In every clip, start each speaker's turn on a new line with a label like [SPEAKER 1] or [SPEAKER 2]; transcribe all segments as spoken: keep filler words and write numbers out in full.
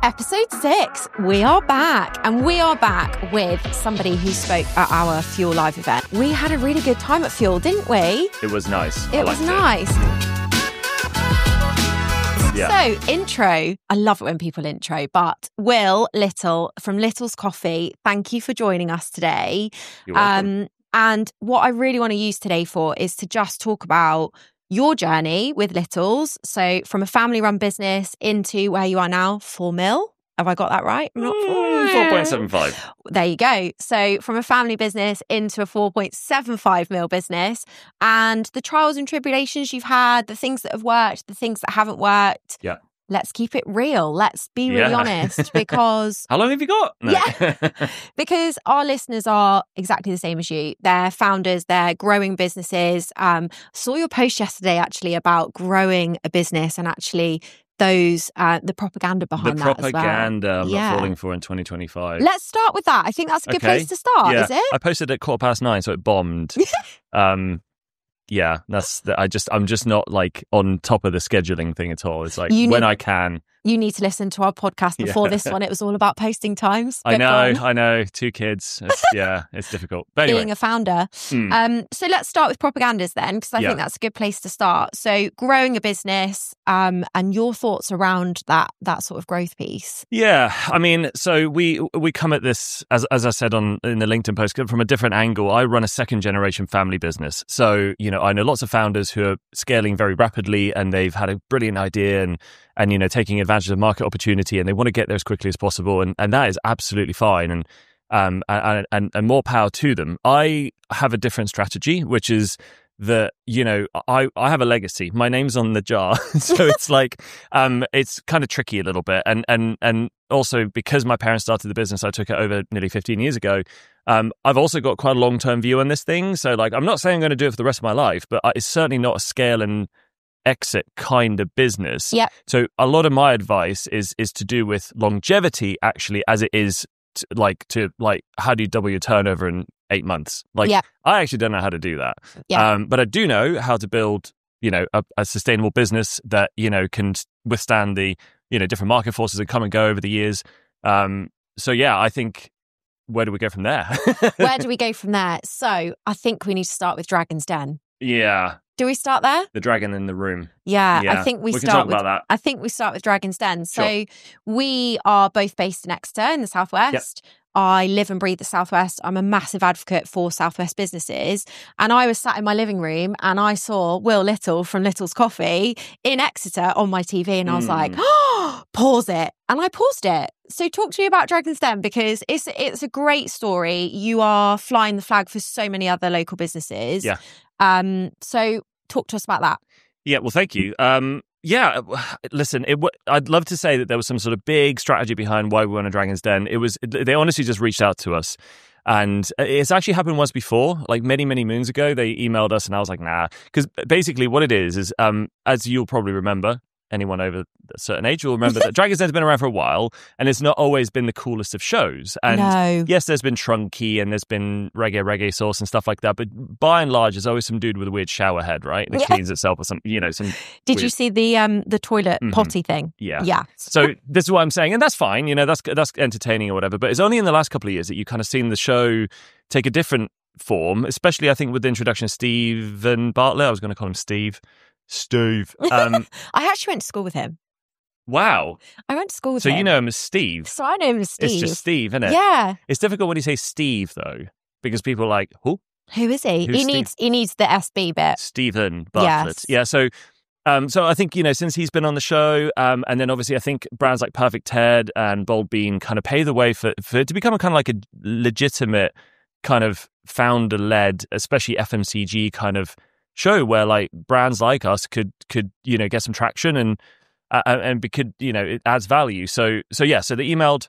[SPEAKER 1] Episode six, we are back, and we are back with somebody who spoke at our Fuel Live event. We had a really good time at Fuel, didn't we?
[SPEAKER 2] It was nice.
[SPEAKER 1] It was nice. It. Yeah. So, intro. I love it when people intro, but Will Little from Little's Coffee, thank you for joining us today.
[SPEAKER 2] You're welcome.
[SPEAKER 1] Um, and what I really want to use today for is to just talk about your journey with Little's. So from a family-run business into where you are now, four mil. Have I got that right? I'm not
[SPEAKER 2] four point seven five.
[SPEAKER 1] There you go. So from a family business into a four point seven five mil business, and the trials and tribulations you've had, the things that have worked, the things that haven't worked.
[SPEAKER 2] Yeah.
[SPEAKER 1] Let's keep it real. Let's be really
[SPEAKER 2] yeah.
[SPEAKER 1] honest, because...
[SPEAKER 2] How long have you got? No.
[SPEAKER 1] Yeah, because our listeners are exactly the same as you. They're founders, they're growing businesses. Um, saw your post yesterday, actually, about growing a business and actually those, uh, the propaganda behind
[SPEAKER 2] the
[SPEAKER 1] that as well.
[SPEAKER 2] The propaganda I'm
[SPEAKER 1] yeah.
[SPEAKER 2] not falling for in twenty twenty-five.
[SPEAKER 1] Let's start with that. I think that's a good
[SPEAKER 2] okay.
[SPEAKER 1] place to start,
[SPEAKER 2] yeah.
[SPEAKER 1] is it?
[SPEAKER 2] I posted at quarter past nine, so it bombed. um Yeah, that's the, I just I'm just not like on top of the scheduling thing at all. It's like
[SPEAKER 1] You
[SPEAKER 2] when
[SPEAKER 1] need-
[SPEAKER 2] I can.
[SPEAKER 1] You need to listen to our podcast before
[SPEAKER 2] Yeah.
[SPEAKER 1] this one. It was all about posting times.
[SPEAKER 2] I
[SPEAKER 1] But
[SPEAKER 2] know,
[SPEAKER 1] go on.
[SPEAKER 2] I know. Two kids. It's, yeah, it's difficult. But anyway,
[SPEAKER 1] Being a founder.
[SPEAKER 2] Mm.
[SPEAKER 1] Um, so let's start with propagandas then, because I
[SPEAKER 2] Yeah.
[SPEAKER 1] think that's a good place to start. So growing a business, um, and your thoughts around that that sort of growth piece.
[SPEAKER 2] Yeah, I mean, so we we come at this, as as I said on in the LinkedIn post, from a different angle. I run a second generation family business, so you know I know lots of founders who are scaling very rapidly, and they've had a brilliant idea and and you know taking advantage of market opportunity, and they want to get there as quickly as possible, and and that is absolutely fine, and um and and, and more power to them. I have a different strategy, which is that, you know, I, I have a legacy. My name's on the jar. So it's like, um, it's kind of tricky a little bit. And, and, and also because my parents started the business, I took it over nearly fifteen years ago. Um, I've also got quite a long-term view on this thing. So like, I'm not saying I'm going to do it for the rest of my life, but it's certainly not a scale and exit kind of business.
[SPEAKER 1] Yeah.
[SPEAKER 2] So a lot of my advice is, is to do with longevity actually, as it is to, like to like, how do you double your turnover in eight months? Like,
[SPEAKER 1] Yeah.
[SPEAKER 2] I actually don't know how to do that.
[SPEAKER 1] Yeah.
[SPEAKER 2] Um, but I do know how to build, you know, a, a sustainable business that, you know, can withstand the, you know, different market forces that come and go over the years. Um, so yeah, I think, where do we go from there?
[SPEAKER 1] Where do we go from there? So I think we need to start with Dragon's Den.
[SPEAKER 2] Yeah.
[SPEAKER 1] Do we start there?
[SPEAKER 2] The dragon in the room.
[SPEAKER 1] Yeah,
[SPEAKER 2] Yeah.
[SPEAKER 1] I think we,
[SPEAKER 2] We can
[SPEAKER 1] start
[SPEAKER 2] talk
[SPEAKER 1] with.
[SPEAKER 2] about that.
[SPEAKER 1] I think we start with Dragon's Den. So
[SPEAKER 2] Sure.
[SPEAKER 1] we are both based in Exeter in the southwest. I live and breathe the southwest. I'm a massive advocate for southwest businesses, and I was sat in my living room and I saw Will Little from Little's Coffee in Exeter on my T V, and I was
[SPEAKER 2] Mm.
[SPEAKER 1] like, oh, pause it, and I paused it. So talk to me about Dragon's Den, because it's it's a great story. You are flying the flag for so many other local businesses.
[SPEAKER 2] Yeah.
[SPEAKER 1] Um. So talk to us about that.
[SPEAKER 2] Yeah, well, thank you. Um, yeah, listen, it w- I'd love to say that there was some sort of big strategy behind why we went to Dragon's Den. It was, they honestly just reached out to us. And it's actually happened once before, like many, many moons ago. They emailed us and I was like, nah. Because basically what it is, is um, as you'll probably remember, anyone over a certain age will remember that Dragon's Den's been around for a while, and it's not always been the coolest of shows. And
[SPEAKER 1] No.
[SPEAKER 2] yes, there's been Trunky and there's been reggae, reggae sauce and stuff like that. But by and large, there's always some dude with a weird shower head, right? That
[SPEAKER 1] Yeah.
[SPEAKER 2] cleans itself or some, you know, some.
[SPEAKER 1] Did you
[SPEAKER 2] weird-
[SPEAKER 1] see the um the toilet
[SPEAKER 2] Mhm.
[SPEAKER 1] potty thing?
[SPEAKER 2] Yeah.
[SPEAKER 1] Yeah.
[SPEAKER 2] So this is what I'm saying, and that's fine. You know, that's that's entertaining or whatever. But it's only in the last couple of years that you kind of seen the show take a different form, especially I think with the introduction of Stephen Bartlett. I was going to call him Steve. Steve. Um,
[SPEAKER 1] I actually went to school with him.
[SPEAKER 2] wow.
[SPEAKER 1] I went to school with
[SPEAKER 2] So
[SPEAKER 1] him.
[SPEAKER 2] you know him as Steve.
[SPEAKER 1] So I know him as Steve.
[SPEAKER 2] It's just Steve, isn't it?
[SPEAKER 1] Yeah.
[SPEAKER 2] It's difficult when you say Steve though, because people are like, who?
[SPEAKER 1] Who is he?
[SPEAKER 2] Who's
[SPEAKER 1] he
[SPEAKER 2] Steve?
[SPEAKER 1] needs he needs the S B bit.
[SPEAKER 2] Stephen Bartlett.
[SPEAKER 1] Yes.
[SPEAKER 2] Yeah. So. Um, so I think, you know, since he's been on the show, um, and then obviously I think brands like Perfect Ted and Bold Bean kind of pave the way for, for it to become a kind of like a legitimate kind of founder-led, especially F M C G kind of show where like brands like us could, could you know, get some traction and uh, and be, could, you know, it adds value. So, so yeah, so they emailed.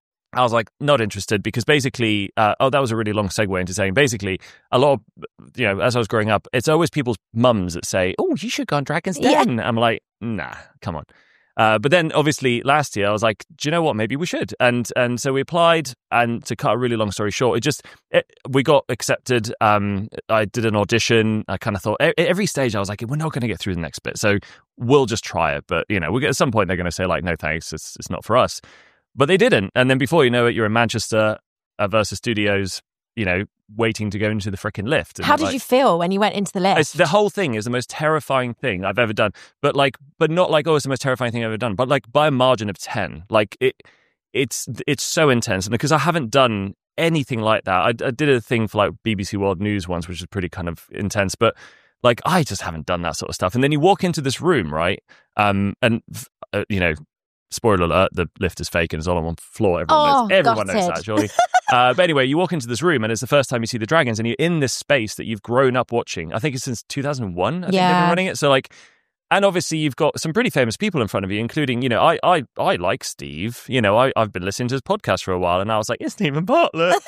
[SPEAKER 2] I was like, not interested, because basically, uh, oh, that was a really long segue into saying basically a lot of, you know, as I was growing up, it's always people's mums that say, oh, you should go on Dragon's
[SPEAKER 1] Yeah.
[SPEAKER 2] Den. I'm like, nah, come on. Uh, but then obviously last year I was like, do you know what? Maybe we should. And and so we applied, and to cut a really long story short, it just, it, we got accepted. Um, I did an audition. I kind of thought at every stage I was like, we're not going to get through the next bit. So we'll just try it. But, you know, we at some point they're going to say like, no, thanks. It's, it's not for us. But they didn't. And then before you know it, you're in Manchester uh, Versus Studios, you know, waiting to go into the freaking lift. And
[SPEAKER 1] how did
[SPEAKER 2] like,
[SPEAKER 1] you feel when you went into the lift?
[SPEAKER 2] It's, the whole thing is the most terrifying thing I've ever done. But like, but not like, oh, it's the most terrifying thing I've ever done. But like by a margin of ten. Like it, it's it's so intense. And because I haven't done anything like that, I, I did a thing for like B B C World News once, which is pretty kind of intense. But like, I just haven't done that sort of stuff. And then you walk into this room, right? Um, and uh, you know. Spoiler alert, the lift is fake and it's all on one floor. Everyone,
[SPEAKER 1] oh,
[SPEAKER 2] knows, everyone
[SPEAKER 1] gutted.
[SPEAKER 2] knows that, surely. uh, but anyway, you walk into this room and it's the first time you see the dragons and you're in this space that you've grown up watching. I think it's since two thousand one, I think
[SPEAKER 1] yeah.
[SPEAKER 2] they've been running it. So like, and obviously you've got some pretty famous people in front of you, including, you know, I I, I like Steve. You know, I, I've been listening to his podcast for a while and I was like, it's Stephen Bartlett.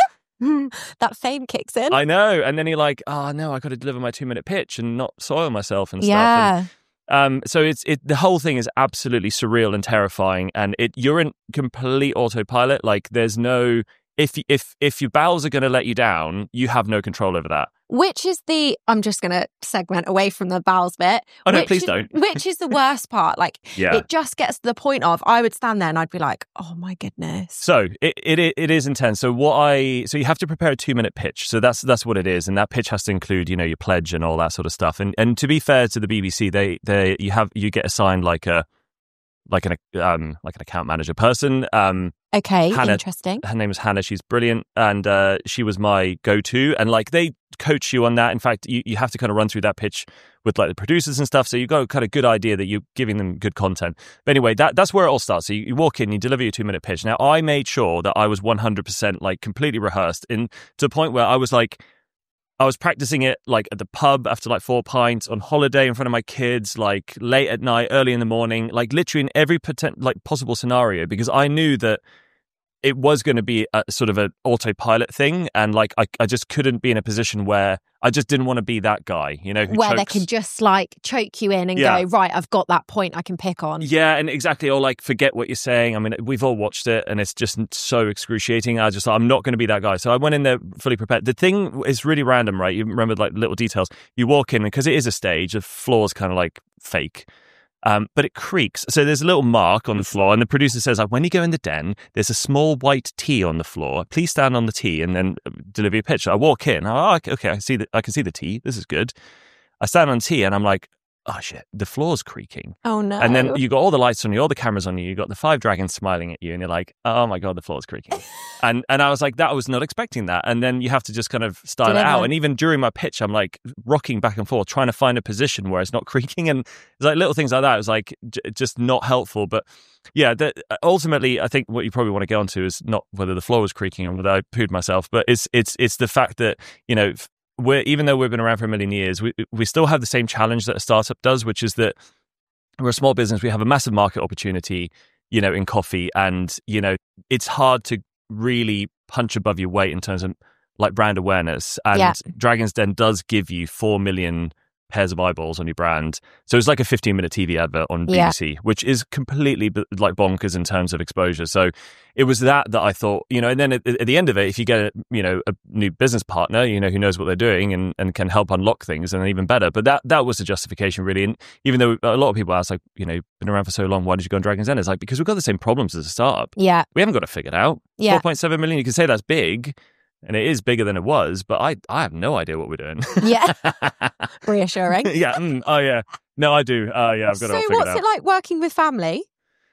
[SPEAKER 1] That fame kicks in.
[SPEAKER 2] I know. And then you're like, oh no, I got to deliver my two minute pitch and not soil myself and stuff.
[SPEAKER 1] Yeah.
[SPEAKER 2] And, Um, so it's it. The whole thing is absolutely surreal and terrifying, and it you're in complete autopilot. Like there's no if if if your bowels are going to let you down, you have no control over that.
[SPEAKER 1] Which is the I'm just going to segment away from the bowels bit.
[SPEAKER 2] Oh no,
[SPEAKER 1] which
[SPEAKER 2] please
[SPEAKER 1] is,
[SPEAKER 2] don't.
[SPEAKER 1] Which is the worst part? Like
[SPEAKER 2] yeah.
[SPEAKER 1] it just gets to the point of I would stand there and I'd be like, oh my goodness.
[SPEAKER 2] So it it it is intense. So what I so you have to prepare a two minute pitch. So that's that's what it is, and that pitch has to include you know your pledge and all that sort of stuff. And and to be fair to the B B C, they they you have you get assigned like a like an um like an account manager person. Um,
[SPEAKER 1] okay,
[SPEAKER 2] Hannah,
[SPEAKER 1] interesting.
[SPEAKER 2] Her name is Hannah. She's brilliant, and uh, she was my go-to. And like they coach you on that. In fact, you, you have to kind of run through that pitch with like the producers and stuff. So you've got a kind of good idea that you're giving them good content. But anyway, that that's where it all starts. So you, you walk in, you deliver your two-minute pitch. Now I made sure that I was one hundred percent like completely rehearsed, in to the point where I was like. I was practicing it like at the pub after like four pints, on holiday in front of my kids, like late at night, early in the morning, like literally in every potent, like possible scenario, because I knew that it was going to be a sort of an autopilot thing. And like, I, I just couldn't be in a position where I just didn't want to be that guy, you know, who
[SPEAKER 1] where
[SPEAKER 2] chokes.
[SPEAKER 1] They can just like choke you in and
[SPEAKER 2] yeah.
[SPEAKER 1] go, right, I've got that point I can pick on.
[SPEAKER 2] Yeah, and exactly. Or like forget what you're saying. I mean, we've all watched it and it's just so excruciating. I just, I'm not going to be that guy. So I went in there fully prepared. The thing is really random, right? You remember like little details. You walk in, and because it is a stage, the floor's kind of like fake. Um, but it creaks. So there's a little mark on the floor, and the producer says, like, when you go in the den, there's a small white T on the floor. Please stand on the T and then deliver your pitch. I walk in. Oh, okay, I see the, I can see the T. This is good. I stand on T and I'm like, oh shit, the floor's creaking.
[SPEAKER 1] Oh no.
[SPEAKER 2] And then you got all the lights on you, all the cameras on you, you got the five dragons smiling at you, and you're like, oh my God, the floor's creaking. and and I was like, that I was not expecting that. And then you have to just kind of style
[SPEAKER 1] Deliver.
[SPEAKER 2] it out. And even during my pitch, I'm like rocking back and forth, trying to find a position where it's not creaking. And it's like little things like that. It was like j- just not helpful. But yeah, the, ultimately, I think what you probably want to get onto is not whether the floor was creaking or whether I pooed myself, but it's it's it's the fact that, you know, we're, even though we've been around for a million years, we we still have the same challenge that a startup does, which is that we're a small business. We have a massive market opportunity, you know, in coffee, and you know, it's hard to really punch above your weight in terms of like brand awareness. And
[SPEAKER 1] yeah.
[SPEAKER 2] Dragon's Den does give you four million pairs of eyeballs on your brand, so it's like a fifteen minute T V advert on B B C, yeah. which is completely like bonkers in terms of exposure. So it was that that I thought, you know, and then at, at the end of it, if you get a, you know, a new business partner, you know, who knows what they're doing and, and can help unlock things, then even better. But that that was the justification really. And even though a lot of people ask, like, you know, been around for so long, why did you go on Dragon's Den? It's like, because we've got the same problems as a startup.
[SPEAKER 1] Yeah,
[SPEAKER 2] we haven't got it figured out.
[SPEAKER 1] Yeah,
[SPEAKER 2] four point seven million. You can say that's big. And it is bigger than it was, but I, I have no idea what we're doing.
[SPEAKER 1] Yeah. Reassuring.
[SPEAKER 2] yeah. Mm, oh, yeah. No, I do. Oh, uh, yeah, I've got
[SPEAKER 1] so
[SPEAKER 2] it all figured out.
[SPEAKER 1] So what's it like working with family?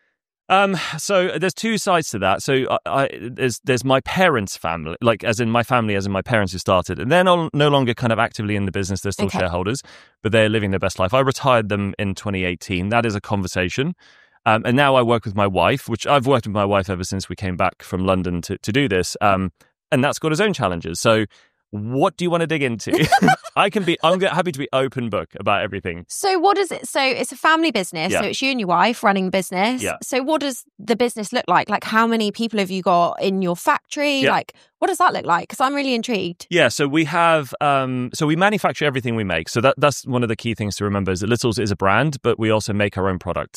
[SPEAKER 2] Um, so there's two sides to that. So I, I, there's there's my parents' family, like as in my family, as in my parents who started. And they're no, no longer kind of actively in the business. They're still okay. shareholders, but they're living their best life. I retired them in twenty eighteen. That is a conversation. Um, and now I work with my wife, which I've worked with my wife ever since we came back from London to, to do this. Um, And that's got its own challenges. So what do you want to dig into? I can be, I'm happy to be open book about everything.
[SPEAKER 1] So what is it? So it's a family business.
[SPEAKER 2] Yeah.
[SPEAKER 1] So it's you and your wife running the business.
[SPEAKER 2] Yeah.
[SPEAKER 1] So what does the business look like? Like how many people have you got in your factory?
[SPEAKER 2] Yeah.
[SPEAKER 1] Like what does that look like? Because I'm really intrigued.
[SPEAKER 2] Yeah. So we have, um, so we manufacture everything we make. So that that's one of the key things to remember is that Littles is a brand, but we also make our own products.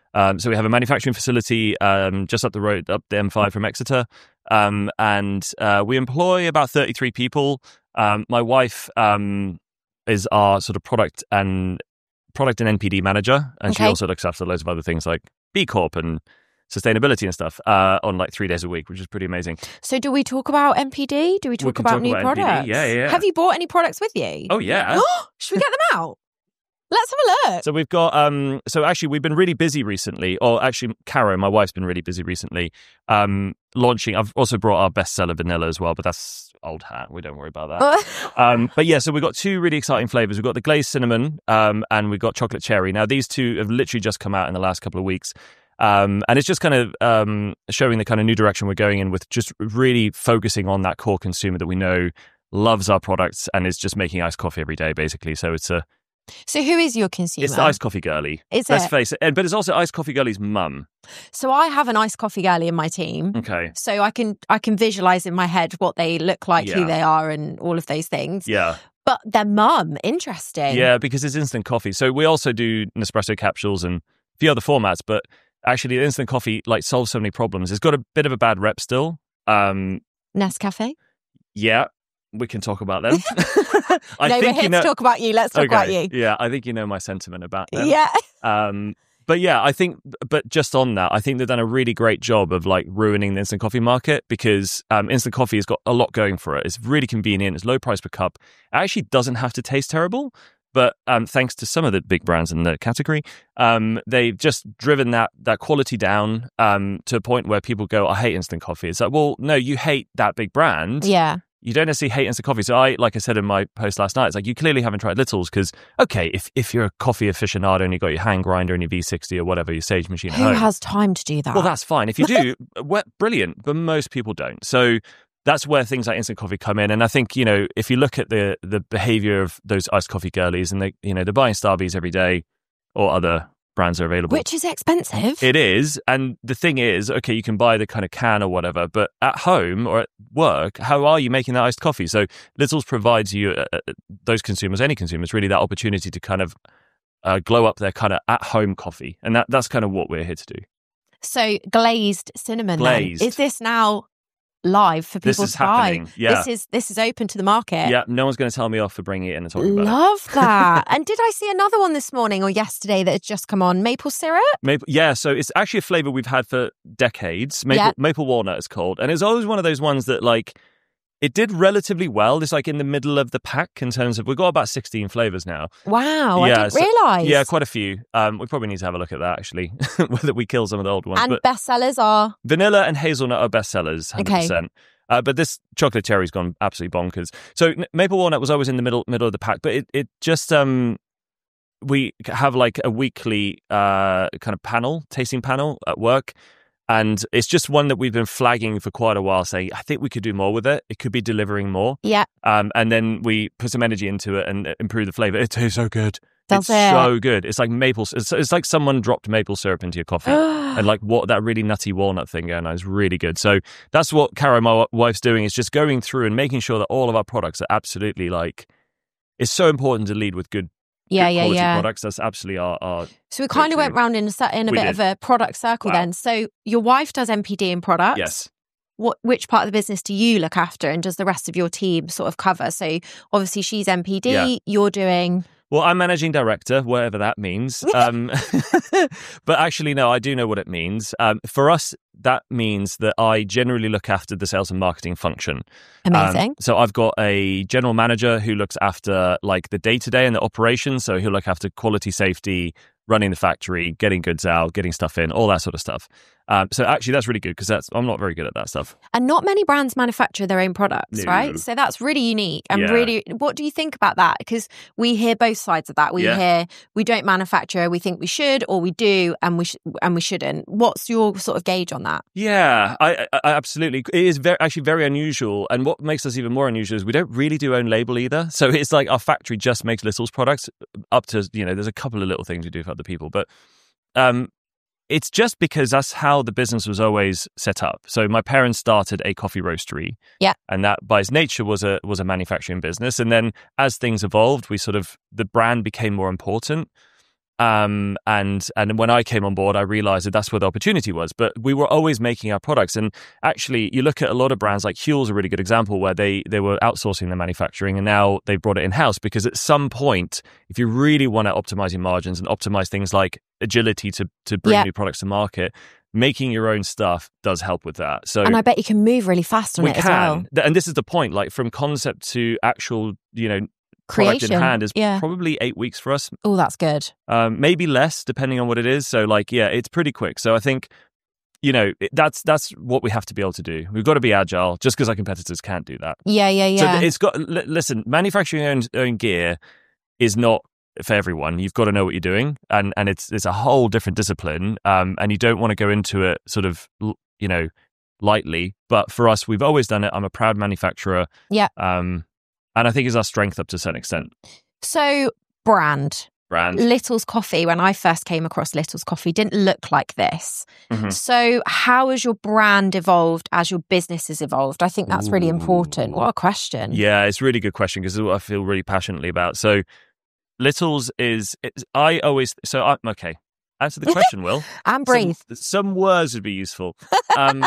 [SPEAKER 2] Um, so we have a manufacturing facility um, just up the road, up the M five from Exeter, um, and uh, we employ about thirty-three people. Um, my wife um, is our sort of product and product and N P D manager, and
[SPEAKER 1] Okay.
[SPEAKER 2] she also looks after loads of other things like B Corp and sustainability and stuff uh, on like three days a week, which is pretty amazing.
[SPEAKER 1] So do we talk about N P D? Do we talk
[SPEAKER 2] can
[SPEAKER 1] about
[SPEAKER 2] talk
[SPEAKER 1] new
[SPEAKER 2] about N P D.
[SPEAKER 1] products?
[SPEAKER 2] Yeah, yeah, yeah.
[SPEAKER 1] Have you bought any products with you?
[SPEAKER 2] Oh yeah.
[SPEAKER 1] Should we get them out? Let's have a look.
[SPEAKER 2] So we've got, um, so actually we've been really busy recently, or actually Caro, my wife's been really busy recently, um, launching, I've also brought our bestseller vanilla as well, but that's old hat. We don't worry about that. um, but yeah, so we've got two really exciting flavors. We've got the glazed cinnamon um, and we've got chocolate cherry. Now these two have literally just come out in the last couple of weeks. Um, and it's just kind of um, showing the kind of new direction we're going in with just really focusing on that core consumer that we know loves our products and is just making iced coffee every day, basically. So it's a
[SPEAKER 1] So who is your consumer?
[SPEAKER 2] It's the iced coffee girlie.
[SPEAKER 1] Is
[SPEAKER 2] Let's
[SPEAKER 1] it?
[SPEAKER 2] face it. And, but it's also iced coffee girlie's mum.
[SPEAKER 1] So I have an iced coffee girlie in my team.
[SPEAKER 2] Okay.
[SPEAKER 1] So I can I can visualize in my head what they look like,
[SPEAKER 2] Yeah.
[SPEAKER 1] who they are, and all of those things.
[SPEAKER 2] Yeah.
[SPEAKER 1] But their mum, interesting.
[SPEAKER 2] Yeah, because it's instant coffee. So we also do Nespresso capsules and a few other formats, but actually the instant coffee like solves so many problems. It's got a bit of a bad rep still. Um,
[SPEAKER 1] Nescafe.
[SPEAKER 2] yeah, we can talk about them. I
[SPEAKER 1] no,
[SPEAKER 2] think
[SPEAKER 1] we're here
[SPEAKER 2] you know,
[SPEAKER 1] to talk about you. Let's talk
[SPEAKER 2] okay,
[SPEAKER 1] about you.
[SPEAKER 2] Yeah, I think you know my sentiment about them.
[SPEAKER 1] Yeah.
[SPEAKER 2] Um, but yeah, I think, but just on that, I think they've done a really great job of like ruining the instant coffee market because um, instant coffee has got a lot going for it. It's really convenient. It's low price per cup. It actually doesn't have to taste terrible. But um, thanks to some of the big brands in the category, um, they've just driven that that quality down um, to a point where people go, I hate instant coffee. It's like, well, no, you hate that big brand.
[SPEAKER 1] Yeah.
[SPEAKER 2] You don't necessarily hate instant coffee. So I, like I said in my post last night, it's like you clearly haven't tried Little's because, okay, if, if you're a coffee aficionado and you've got your hand grinder and your V sixty or whatever, your Sage machine at
[SPEAKER 1] Who
[SPEAKER 2] home.
[SPEAKER 1] has time to do that?
[SPEAKER 2] Well, that's fine. If you do, well, brilliant. But most people don't. So that's where things like instant coffee come in. And I think, you know, if you look at the the behavior of those iced coffee girlies and they, you know, they're buying Starbies every day or other brands are available.
[SPEAKER 1] Which is expensive.
[SPEAKER 2] It is. And the thing is, okay, you can buy the kind of can or whatever, but at home or at work, how are you making that iced coffee? So Little's provides you, uh, uh, those consumers, any consumers, really that opportunity to kind of uh, glow up their kind of at-home coffee. And that that's kind of what we're here to do.
[SPEAKER 1] So glazed cinnamon. then.
[SPEAKER 2] Glazed.
[SPEAKER 1] Is this now live for people
[SPEAKER 2] This is
[SPEAKER 1] to buy?
[SPEAKER 2] happening. Yeah.
[SPEAKER 1] This is this is open to the market.
[SPEAKER 2] Yeah, no one's going to tell me off for bringing it in and talking about it.
[SPEAKER 1] Love that. And did I see another one this morning or yesterday that had just come on? Maple syrup?
[SPEAKER 2] Maple, yeah, so it's actually a flavor we've had for decades. Maple,
[SPEAKER 1] Yeah.
[SPEAKER 2] maple walnut is called. And it's always one of those ones that, like, it did relatively well. It's like in the middle of the pack in terms of, we've got about sixteen flavors now.
[SPEAKER 1] Wow, I
[SPEAKER 2] Yeah,
[SPEAKER 1] didn't
[SPEAKER 2] so-
[SPEAKER 1] realise.
[SPEAKER 2] Yeah, quite a few. Um, we probably need to have a look at that, actually, whether we kill some of the old ones.
[SPEAKER 1] And
[SPEAKER 2] But
[SPEAKER 1] bestsellers are
[SPEAKER 2] vanilla and hazelnut are bestsellers, one hundred percent. Uh, but this chocolate cherry's gone absolutely bonkers. So n- maple walnut was always in the middle middle of the pack, but it, it just um we have like a weekly uh kind of panel, tasting panel at work. And it's just one that we've been flagging for quite a while, saying, I think we could do more with it. It could be delivering more.
[SPEAKER 1] yeah.
[SPEAKER 2] Um, and then we put some energy into it and improve the flavor. It tastes so good.
[SPEAKER 1] Does
[SPEAKER 2] it's
[SPEAKER 1] it?
[SPEAKER 2] so good. It's like maple. It's, it's like someone dropped maple syrup into your coffee. And like what that really nutty walnut thing going on is really good. So that's what Caro, my wife's doing, is just going through and making sure that all of our products are absolutely like, it's so important to lead with good,
[SPEAKER 1] Yeah,
[SPEAKER 2] good
[SPEAKER 1] yeah,
[SPEAKER 2] quality
[SPEAKER 1] yeah.
[SPEAKER 2] products. That's absolutely our, our
[SPEAKER 1] So we kind of went
[SPEAKER 2] Literally.
[SPEAKER 1] round in a, cer- in a
[SPEAKER 2] We
[SPEAKER 1] bit
[SPEAKER 2] did.
[SPEAKER 1] of a product circle
[SPEAKER 2] Wow.
[SPEAKER 1] then. So your wife does N P D in products.
[SPEAKER 2] yes.
[SPEAKER 1] What, which part of the business do you look after and does the rest of your team sort of cover? So obviously she's N P D,
[SPEAKER 2] Yeah.
[SPEAKER 1] you're doing...
[SPEAKER 2] Well, I'm managing director, whatever that means. Um, but actually, no, I do know what it means. Um, for us, that means that I generally look after the sales and marketing function. Um,
[SPEAKER 1] Amazing.
[SPEAKER 2] so I've got a general manager who looks after like the day-to-day and the operations. So he'll look after quality, safety, running the factory, getting goods out, getting stuff in, all that sort of stuff. Um, so actually, that's really good because that's I'm not very good at that stuff.
[SPEAKER 1] And not many brands manufacture their own products,
[SPEAKER 2] No.
[SPEAKER 1] right? So that's really unique. And
[SPEAKER 2] Yeah.
[SPEAKER 1] really, what do you think about that? Because we hear both sides of that. We
[SPEAKER 2] Yeah.
[SPEAKER 1] hear we don't manufacture, we think we should, or we do, and we sh- and we shouldn't. What's your sort of gauge on that?
[SPEAKER 2] Yeah, I, I I absolutely. It is very, actually very unusual. And what makes us even more unusual is we don't really do own label either. So it's like our factory just makes Little's products up to, you know, there's a couple of little things we do for other people. But um, it's just because that's how the business was always set up. So my parents started a coffee roastery.
[SPEAKER 1] Yeah.
[SPEAKER 2] And that by its nature was a was a manufacturing business. And then as things evolved, we sort of, the brand became more important. Um, and and when I came on board, I realized that that's where the opportunity was. But we were always making our products. And actually, you look at a lot of brands like Huel's a really good example where they they were outsourcing their manufacturing and now they've brought it in-house, because at some point, if you really want to optimize your margins and optimize things like agility to, to bring
[SPEAKER 1] yeah.
[SPEAKER 2] new products to market, making your own stuff does help with that. So,
[SPEAKER 1] and I bet you can move really fast on
[SPEAKER 2] we
[SPEAKER 1] it
[SPEAKER 2] can.
[SPEAKER 1] as well.
[SPEAKER 2] And this is the point, like from concept to actual, you know,
[SPEAKER 1] Creation.
[SPEAKER 2] product in hand is
[SPEAKER 1] yeah.
[SPEAKER 2] probably eight weeks for us.
[SPEAKER 1] Oh, that's good.
[SPEAKER 2] Um, maybe less, depending on what it is. So, like, yeah, it's pretty quick. So, I think, you know, it, that's that's what we have to be able to do. We've got to be agile, just because our competitors can't do that.
[SPEAKER 1] Yeah, yeah, yeah.
[SPEAKER 2] So, it's got. L- listen, manufacturing your own, own gear is not for everyone. You've got to know what you're doing, and and it's it's a whole different discipline. Um, and you don't want to go into it sort of, you know, lightly. But for us, we've always done it. I'm a proud manufacturer.
[SPEAKER 1] Yeah.
[SPEAKER 2] Um. And I think it's our strength up to a certain extent.
[SPEAKER 1] So, brand.
[SPEAKER 2] Brand.
[SPEAKER 1] Little's Coffee, when I first came across Little's Coffee, didn't look like this.
[SPEAKER 2] Mm-hmm.
[SPEAKER 1] So, how has your brand evolved as your business has evolved? I think that's really important. What a question.
[SPEAKER 2] Yeah, it's a really good question, because it's what I feel really passionately about. So, Little's is, it's, I always, so I'm, okay, answer the question, Will.
[SPEAKER 1] And breathe.
[SPEAKER 2] Some, some words would be useful. Um,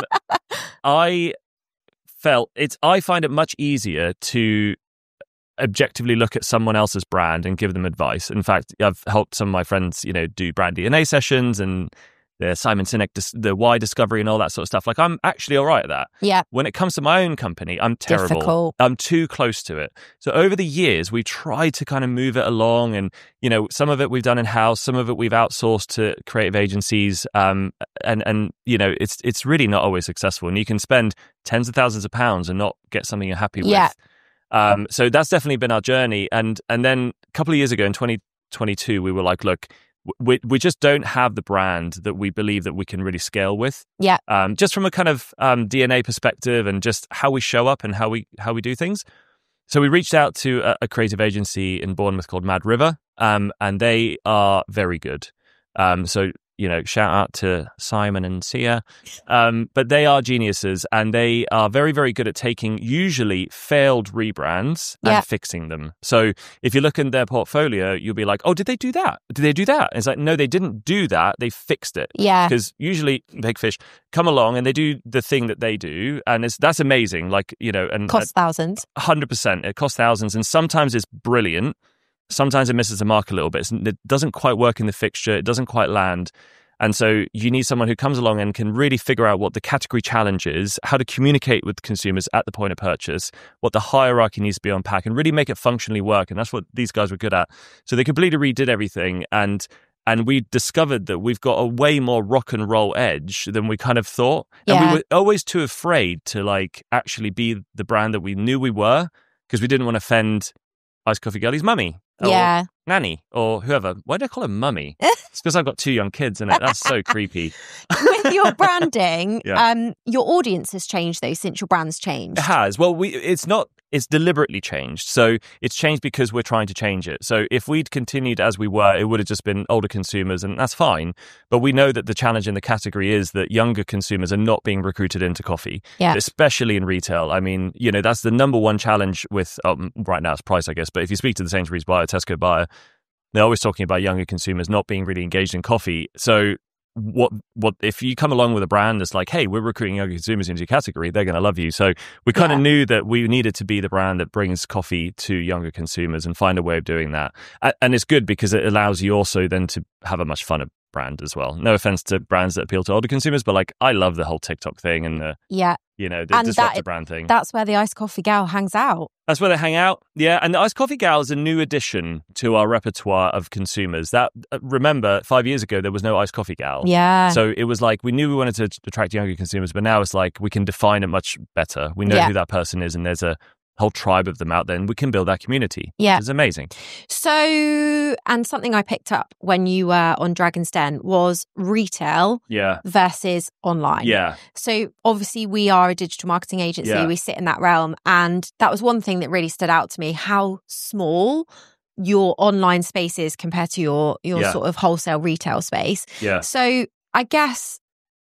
[SPEAKER 2] I felt, it's, I find it much easier to objectively look at someone else's brand and give them advice. In fact, I've helped some of my friends, you know, do brand D N A sessions and the Simon Sinek, the why discovery and all that sort of stuff. Like, I'm actually all right at that.
[SPEAKER 1] Yeah.
[SPEAKER 2] When it comes to my own company, I'm terrible.
[SPEAKER 1] Difficult.
[SPEAKER 2] I'm too close to it. So over the years, we tried to kind of move it along, and, you know, some of it we've done in-house, some of it we've outsourced to creative agencies. Um, and, and, you know, it's, it's really not always successful, and you can spend tens of thousands of pounds and not get something you're happy
[SPEAKER 1] Yeah.
[SPEAKER 2] with. Um, so that's definitely been our journey. And and then a couple of years ago in twenty twenty-two, we were like, look, we we just don't have the brand that we believe that we can really scale with.
[SPEAKER 1] Yeah.
[SPEAKER 2] Um, just from a kind of um, D N A perspective and just how we show up and how we how we do things. So we reached out to a, a creative agency in Bournemouth called Mad River, um, and they are very good. Um, so, you know, shout out to Simon and Sia. Um, but they are geniuses, and they are very, very good at taking usually failed rebrands and
[SPEAKER 1] yeah.
[SPEAKER 2] fixing them. So if you look in their portfolio, you'll be like, oh, did they do that? Did they do that? And it's like, no, they didn't do that. They fixed it.
[SPEAKER 1] Yeah.
[SPEAKER 2] Because usually big fish come along and they do the thing that they do. And it's that's amazing. Like, you know, and
[SPEAKER 1] costs thousands.
[SPEAKER 2] one hundred percent. It costs thousands. And sometimes it's brilliant. Sometimes it misses the mark a little bit. It doesn't quite work in the fixture. It doesn't quite land. And so you need someone who comes along and can really figure out what the category challenge is, how to communicate with consumers at the point of purchase, what the hierarchy needs to be unpacked, and really make it functionally work. And that's what these guys were good at. So they completely redid everything. And and we discovered that we've got a way more rock and roll edge than we kind of thought.
[SPEAKER 1] Yeah.
[SPEAKER 2] And we were always too afraid to like actually be the brand that we knew we were, because we didn't want to offend Iced Coffee Girlie's mummy. Or
[SPEAKER 1] Yeah.
[SPEAKER 2] nanny or whoever. Why do I call her mummy? It's because I've got two young kids in it. That's so creepy.
[SPEAKER 1] With your branding,
[SPEAKER 2] Yeah.
[SPEAKER 1] um, your audience has changed though since your brand's changed.
[SPEAKER 2] It has. Well, we it's not, it's deliberately changed. So it's changed because we're trying to change it. So if we'd continued as we were, it would have just been older consumers, and that's fine. But we know that the challenge in the category is that younger consumers are not being recruited into coffee,
[SPEAKER 1] Yeah.
[SPEAKER 2] especially in retail. I mean, you know, that's the number one challenge with, um, right now it's price, I guess. But if you speak to the Sainsbury's buyer, Tesco buyer, they're always talking about younger consumers not being really engaged in coffee. So what what if you come along with a brand that's like, hey, we're recruiting younger consumers into your category, they're going to love you. So we kind of
[SPEAKER 1] Yeah.
[SPEAKER 2] knew that we needed to be the brand that brings coffee to younger consumers and find a way of doing that. A- And it's good because it allows you also then to have a much funner brand as well. No offense to brands that appeal to older consumers, but like I love the whole TikTok thing and the,
[SPEAKER 1] Yeah.
[SPEAKER 2] you know, the
[SPEAKER 1] And
[SPEAKER 2] disruptive
[SPEAKER 1] that-
[SPEAKER 2] brand thing.
[SPEAKER 1] That's where the iced coffee gal hangs out.
[SPEAKER 2] That's where they hang out. Yeah. And the Iced Coffee Gal is a new addition to our repertoire of consumers. That uh, remember, five years ago, there was no Iced Coffee Gal.
[SPEAKER 1] Yeah.
[SPEAKER 2] So it was like we knew we wanted to attract younger consumers, but now it's like we can define it much better. We know
[SPEAKER 1] Yeah.
[SPEAKER 2] who that person is, and there's a whole tribe of them out there, and we can build that community.
[SPEAKER 1] Yeah.
[SPEAKER 2] It's amazing.
[SPEAKER 1] So, and something I picked up when you were on Dragon's Den was retail
[SPEAKER 2] Yeah.
[SPEAKER 1] versus online.
[SPEAKER 2] Yeah.
[SPEAKER 1] So obviously we are a digital marketing agency.
[SPEAKER 2] Yeah.
[SPEAKER 1] We sit in that realm. And that was one thing that really stood out to me, how small your online space is compared to your, your
[SPEAKER 2] Yeah.
[SPEAKER 1] sort of wholesale retail space.
[SPEAKER 2] Yeah.
[SPEAKER 1] So I guess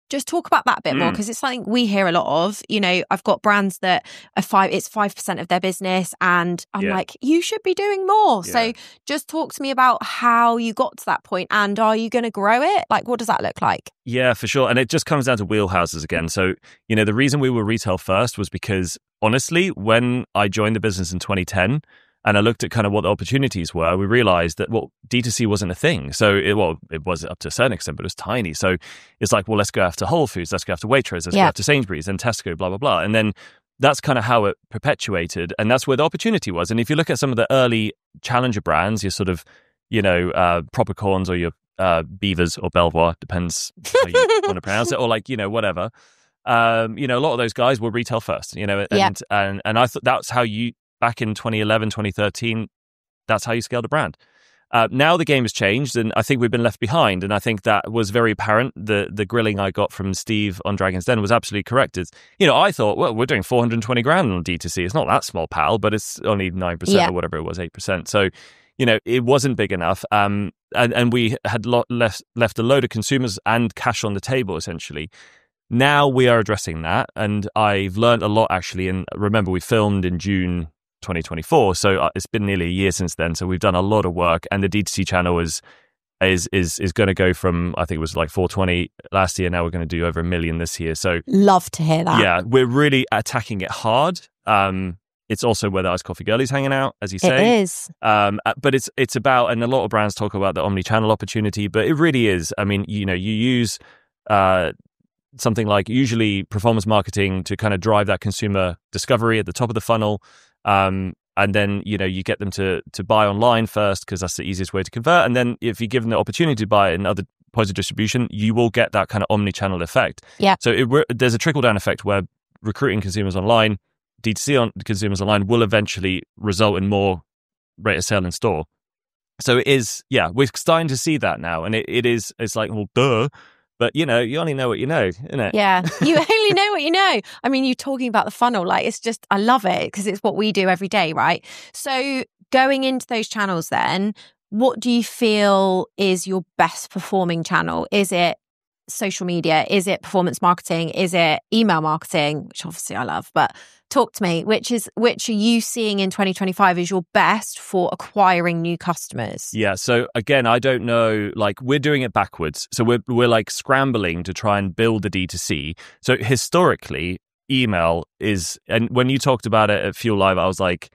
[SPEAKER 1] Just talk about that a bit mm. more, because it's something we hear a lot of. You know, I've got brands that are five, it's five percent of their business, and I'm yeah. like, you should be doing more. Yeah. So just talk to me about how you got to that point, and are you going to grow it? Like, what does that look like?
[SPEAKER 2] Yeah, for sure. And it just comes down to wheelhouses again. So, you know, the reason we were retail first was because, honestly, when I joined the business in twenty ten, and I looked at kind of what the opportunities were, we realized that, well, D two C wasn't a thing. So, it, well, it was up to a certain extent, but it was tiny. So it's like, well, let's go after Whole Foods, let's go after Waitrose, let's yeah. go after Sainsbury's and Tesco, blah, blah, blah. And then that's kind of how it perpetuated. And that's where the opportunity was. And if you look at some of the early challenger brands, your sort of, you know, uh, Propercorns or your uh, Beavers or Belvoir, depends how you want to pronounce it, or like, you know, whatever. Um, you know, a lot of those guys were retail first, you know, and, yeah. and, and I thought that's how you, back in twenty eleven, twenty thirteen, that's how you scaled a brand. Uh, now the game has changed, and I think we've been left behind. And I think that was very apparent. The the grilling I got from Steve on Dragon's Den was absolutely correct. It's, you know, I thought, well, we're doing four hundred twenty grand on D two C. It's not that small, pal, but it's only nine percent yeah. or whatever it was, eight percent. So, you know, it wasn't big enough. Um, and, and we had lot left, left a load of consumers and cash on the table, essentially. Now we are addressing that. And I've learned a lot, actually. And remember, we filmed in June twenty twenty-four, so it's been nearly a year since then. So we've done a lot of work, and the D two C channel is is is is going to go from, I think it was like four twenty last year. Now we're going to do over a million this year. So
[SPEAKER 1] love to hear that.
[SPEAKER 2] Yeah, we're really attacking it hard. Um, it's also where the Iced Coffee Girlie's hanging out, as you say.
[SPEAKER 1] It is.
[SPEAKER 2] Um, but it's it's about, and a lot of brands talk about the omni-channel opportunity, but it really is. I mean, you know, you use uh, something like usually performance marketing to kind of drive that consumer discovery at the top of the funnel. Um, and then, you know, you get them to to buy online first, because that's the easiest way to convert. And then if you give them the opportunity to buy it in other points of distribution, you will get that kind of omni-channel effect.
[SPEAKER 1] Yeah.
[SPEAKER 2] So it, there's a trickle-down effect where recruiting consumers online, D two C on consumers online, will eventually result in more rate of sale in store. So it is, yeah, we're starting to see that now. And it, it is, it's like, well, duh. But, you know, you only know what you know, innit?
[SPEAKER 1] Yeah, you only know what you know. I mean, you're talking about the funnel. Like, it's just, I love it because it's what we do every day, right? So going into those channels then, what do you feel is your best performing channel? Is it social media? Is it performance marketing? Is it email marketing? Which obviously I love, but talk to me. Which is which are you seeing in twenty twenty-five is your best for acquiring new customers?
[SPEAKER 2] Yeah. So again, I don't know. Like, we're doing it backwards. So we're we're like scrambling to try and build the D two C. So historically, email is, and when you talked about it at Fuel Live, I was like,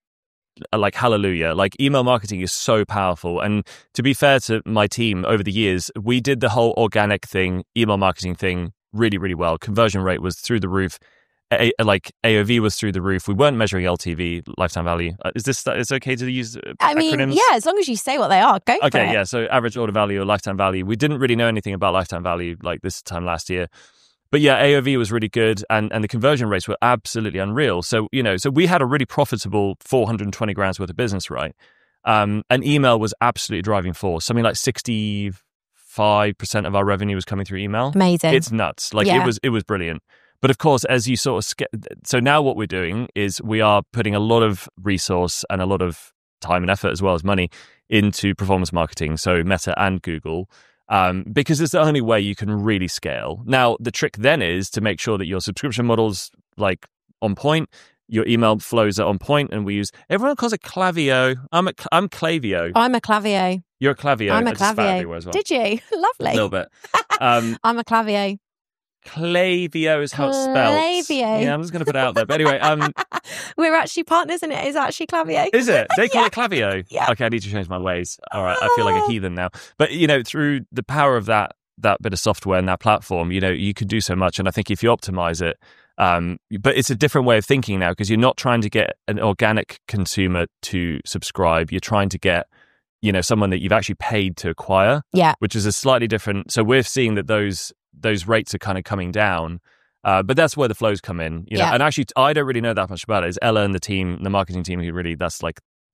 [SPEAKER 2] like hallelujah. Like, email marketing is so powerful. And to be fair to my team, over the years, we did the whole organic thing, email marketing thing really, really well. Conversion rate was through the roof. A, like A O V was through the roof. We weren't measuring L T V, lifetime value. Uh, is this is it okay to use uh,
[SPEAKER 1] I mean,
[SPEAKER 2] acronyms?
[SPEAKER 1] Yeah, as long as you say what they are, go for
[SPEAKER 2] okay,
[SPEAKER 1] it.
[SPEAKER 2] yeah. So average order value or lifetime value. We didn't really know anything about lifetime value like this time last year. But yeah, A O V was really good, and, and the conversion rates were absolutely unreal. So, you know, so we had a really profitable four hundred twenty grand's worth of business, right? Um, and email was absolutely driving force. Something like sixty-five percent of our revenue was coming through email.
[SPEAKER 1] Amazing.
[SPEAKER 2] It's nuts. Like, yeah. it was it was brilliant. But of course, as you sort of... Sk- so now what we're doing is we are putting a lot of resource and a lot of time and effort, as well as money, into performance marketing, so Meta and Google, um, because it's the only way you can really scale. Now, the trick then is to make sure that your subscription model's like on point, your email flows are on point, and we use... Everyone calls it Klaviyo. I'm a, I'm Klaviyo.
[SPEAKER 1] I'm a Klaviyo.
[SPEAKER 2] You're a Klaviyo.
[SPEAKER 1] I'm a Klaviyo. As well. Did you? Lovely.
[SPEAKER 2] A little bit. Um,
[SPEAKER 1] I'm a Klaviyo.
[SPEAKER 2] Klaviyo is how it's spelled.
[SPEAKER 1] Klaviyo.
[SPEAKER 2] Yeah, I'm just going to put it out there. But anyway, um,
[SPEAKER 1] we're actually partners, and it is actually Klaviyo.
[SPEAKER 2] Is it? They call
[SPEAKER 1] yeah.
[SPEAKER 2] it Klaviyo.
[SPEAKER 1] Yeah.
[SPEAKER 2] Okay, I need to change my ways. All right, I feel like a heathen now. But you know, through the power of that that bit of software and that platform, you know, you could do so much. And I think if you optimize it, um, but it's a different way of thinking now, because you're not trying to get an organic consumer to subscribe. You're trying to get, you know, someone that you've actually paid to acquire.
[SPEAKER 1] Yeah.
[SPEAKER 2] Which is a slightly different. So we're seeing that those. those rates are kind of coming down, uh, but that's where the flows come in, you know.
[SPEAKER 1] Yeah.
[SPEAKER 2] And actually, I don't really know that much about it. It's Ella and the team, the marketing team, who really, that's like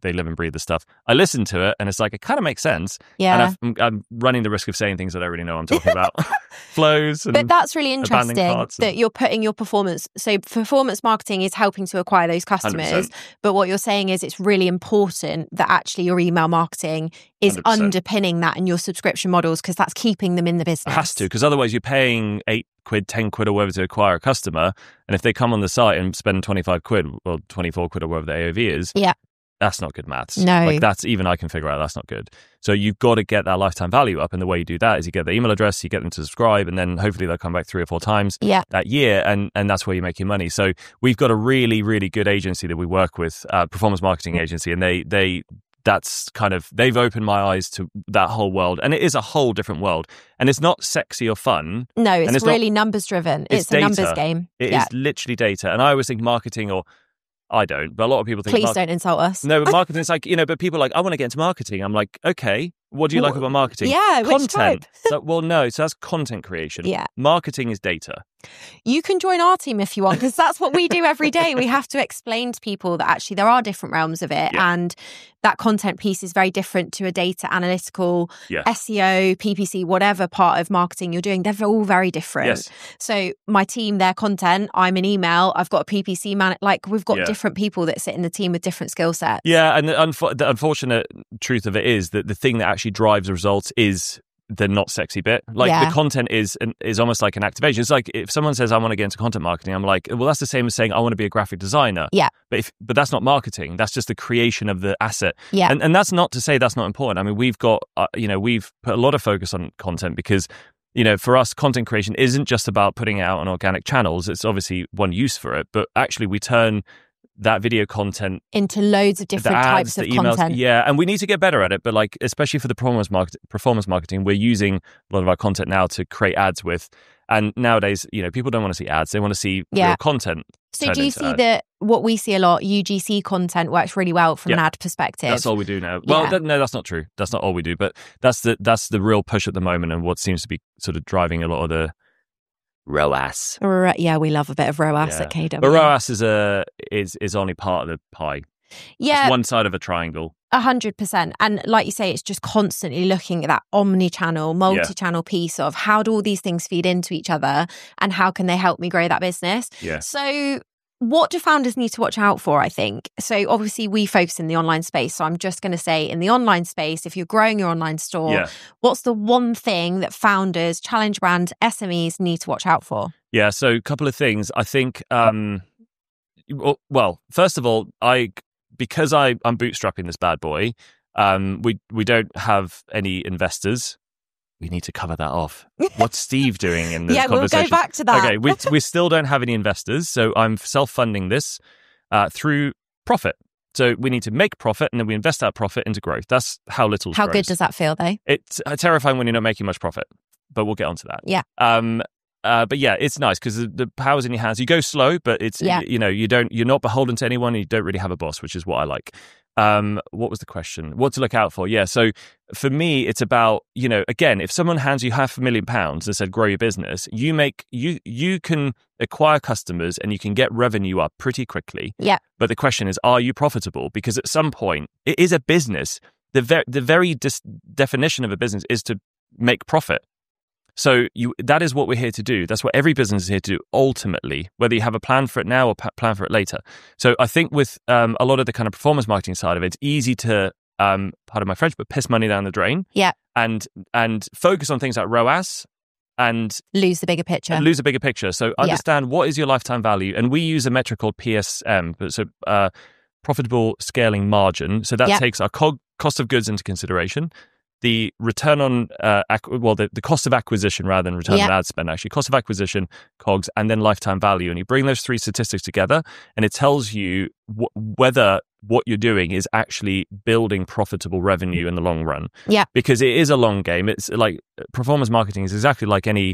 [SPEAKER 2] they live and breathe the stuff. I listen to it and it's like, it kind of makes sense.
[SPEAKER 1] Yeah.
[SPEAKER 2] And I've, I'm running the risk of saying things I don't really know what I'm talking about. Flows. And
[SPEAKER 1] but that's really interesting that
[SPEAKER 2] and...
[SPEAKER 1] you're putting your performance. So performance marketing is helping to acquire those customers. one hundred percent. But what you're saying is it's really important that actually your email marketing is one hundred percent underpinning that in your subscription models, because that's keeping them in the business.
[SPEAKER 2] It has to, because otherwise you're paying eight quid, ten quid or whatever to acquire a customer. And if they come on the site and spend twenty-five quid or twenty-four quid or whatever the A O V is,
[SPEAKER 1] yeah,
[SPEAKER 2] that's not good maths.
[SPEAKER 1] No.
[SPEAKER 2] Like that's, even I can figure out that's not good. So you've got to get that lifetime value up. And the way you do that is you get the email address, you get them to subscribe, and then hopefully they'll come back three or four times
[SPEAKER 1] yeah.
[SPEAKER 2] that year. And, and that's where you make your money. So we've got a really, really good agency that we work with, uh, performance marketing agency. And they, they, that's kind of, they've opened my eyes to that whole world. And it is a whole different world. And it's not sexy or fun.
[SPEAKER 1] No, it's,
[SPEAKER 2] it's
[SPEAKER 1] really
[SPEAKER 2] not,
[SPEAKER 1] numbers driven.
[SPEAKER 2] It's,
[SPEAKER 1] it's a numbers game.
[SPEAKER 2] It
[SPEAKER 1] yeah.
[SPEAKER 2] is literally data. And I always think marketing, or I don't, but a lot of people think...
[SPEAKER 1] Please
[SPEAKER 2] mar-
[SPEAKER 1] don't insult us.
[SPEAKER 2] No, but marketing is like, you know, but people are like, I want to get into marketing. I'm like, okay, what do you
[SPEAKER 1] well,
[SPEAKER 2] like about marketing?
[SPEAKER 1] Yeah,
[SPEAKER 2] content.
[SPEAKER 1] Which type?
[SPEAKER 2] So, well, no, so that's content creation.
[SPEAKER 1] Yeah.
[SPEAKER 2] Marketing is data.
[SPEAKER 1] You can join our team if you want, because that's what we do every day. We have to explain to people that actually there are different realms of it.
[SPEAKER 2] Yeah.
[SPEAKER 1] And that content piece is very different to a data analytical,
[SPEAKER 2] yeah.
[SPEAKER 1] S E O, P P C, whatever part of marketing you're doing. They're all very different.
[SPEAKER 2] Yes.
[SPEAKER 1] So my team, their content, I'm an email, I've got a P P C man. Like we've got
[SPEAKER 2] yeah.
[SPEAKER 1] different people that sit in the team with different skill sets.
[SPEAKER 2] Yeah. And the, unfo- the unfortunate truth of it is that the thing that actually drives results is the not sexy bit. Like
[SPEAKER 1] yeah.
[SPEAKER 2] the content is is almost like an activation. It's like if someone says I want to get into content marketing, I'm like, well, that's the same as saying I want to be a graphic designer.
[SPEAKER 1] Yeah.
[SPEAKER 2] But if but that's not marketing. That's just the creation of the asset.
[SPEAKER 1] Yeah.
[SPEAKER 2] And and that's not to say that's not important. I mean, we've got uh, you know we've put a lot of focus on content because you know for us content creation isn't just about putting it out on organic channels. It's obviously one use for it, but actually we turn that video content
[SPEAKER 1] into loads of different
[SPEAKER 2] ads,
[SPEAKER 1] types of
[SPEAKER 2] emails,
[SPEAKER 1] content.
[SPEAKER 2] Yeah, and we need to get better at it. But like, especially for the performance market, performance marketing, we're using a lot of our content now to create ads with. And nowadays, you know, people don't want to see ads; they want to see
[SPEAKER 1] yeah.
[SPEAKER 2] real content.
[SPEAKER 1] So do you see that what we see a lot, U G C content works really well from
[SPEAKER 2] yeah.
[SPEAKER 1] an ad perspective?
[SPEAKER 2] That's all we do now. Well,
[SPEAKER 1] yeah.
[SPEAKER 2] th- no, that's not true. That's not all we do. But that's the that's the real push at the moment, and what seems to be sort of driving a lot of the R O A S.
[SPEAKER 1] R- yeah, we love a bit of R O A S
[SPEAKER 2] yeah.
[SPEAKER 1] at K W.
[SPEAKER 2] But R O A S is a is is only part of the pie.
[SPEAKER 1] Yeah,
[SPEAKER 2] it's one side of a triangle.
[SPEAKER 1] A hundred percent. And like you say, it's just constantly looking at that omni-channel, multi-channel yeah. piece of how do all these things feed into each other and how can they help me grow that business?
[SPEAKER 2] Yeah.
[SPEAKER 1] So what do founders need to watch out for, I think? So obviously we focus in the online space. So I'm just going to say in the online space, if you're growing your online store,
[SPEAKER 2] yeah.
[SPEAKER 1] what's the one thing that founders, challenge brands, S M Es need to watch out for?
[SPEAKER 2] Yeah. So a couple of things. I think, um, well, first of all, I... Because I, I'm bootstrapping this bad boy, um, we we don't have any investors. We need to cover that off. What's Steve doing in this
[SPEAKER 1] yeah,
[SPEAKER 2] conversation?
[SPEAKER 1] We'll go back to that.
[SPEAKER 2] Okay, we we still don't have any investors, so I'm self-funding this uh, through profit. So we need to make profit, and then we invest that profit into growth. That's how Littles
[SPEAKER 1] How
[SPEAKER 2] grows.
[SPEAKER 1] good does that feel, though?
[SPEAKER 2] It's uh, terrifying when you're not making much profit, but we'll get onto that.
[SPEAKER 1] Yeah.
[SPEAKER 2] Um. Uh, but yeah, it's nice because the, the power's in your hands. You go slow, but it's
[SPEAKER 1] yeah.
[SPEAKER 2] you know you don't you're not beholden to anyone. And you don't really have a boss, which is what I like. Um, what was the question? What to look out for? Yeah, so for me, it's about you know again, if someone hands you half a million pounds and said grow your business, you make you you can acquire customers and you can get revenue up pretty quickly.
[SPEAKER 1] Yeah.
[SPEAKER 2] But the question is, are you profitable? Because at some point, it is a business. The ver- the very dis- definition of a business is to make profit. So you that is what we're here to do. That's what every business is here to do, ultimately, whether you have a plan for it now or p- plan for it later. So I think with um, a lot of the kind of performance marketing side of it, it's easy to, um, pardon my French, but piss money down the drain.
[SPEAKER 1] Yeah.
[SPEAKER 2] And and focus on things like R O A S and
[SPEAKER 1] lose the bigger picture.
[SPEAKER 2] Lose a bigger picture. So understand yeah. what is your lifetime value. And we use a metric called P S M, so uh, profitable scaling margin. So that
[SPEAKER 1] yeah.
[SPEAKER 2] takes our co- cost of goods into consideration. The return on, uh, ac- well, the, the cost of acquisition rather than return
[SPEAKER 1] yeah.
[SPEAKER 2] on ad spend, actually, cost of acquisition, C O G S, and then lifetime value. And you bring those three statistics together and it tells you w- whether what you're doing is actually building profitable revenue in the long run.
[SPEAKER 1] Yeah.
[SPEAKER 2] Because it is a long game. It's like performance marketing is exactly like any,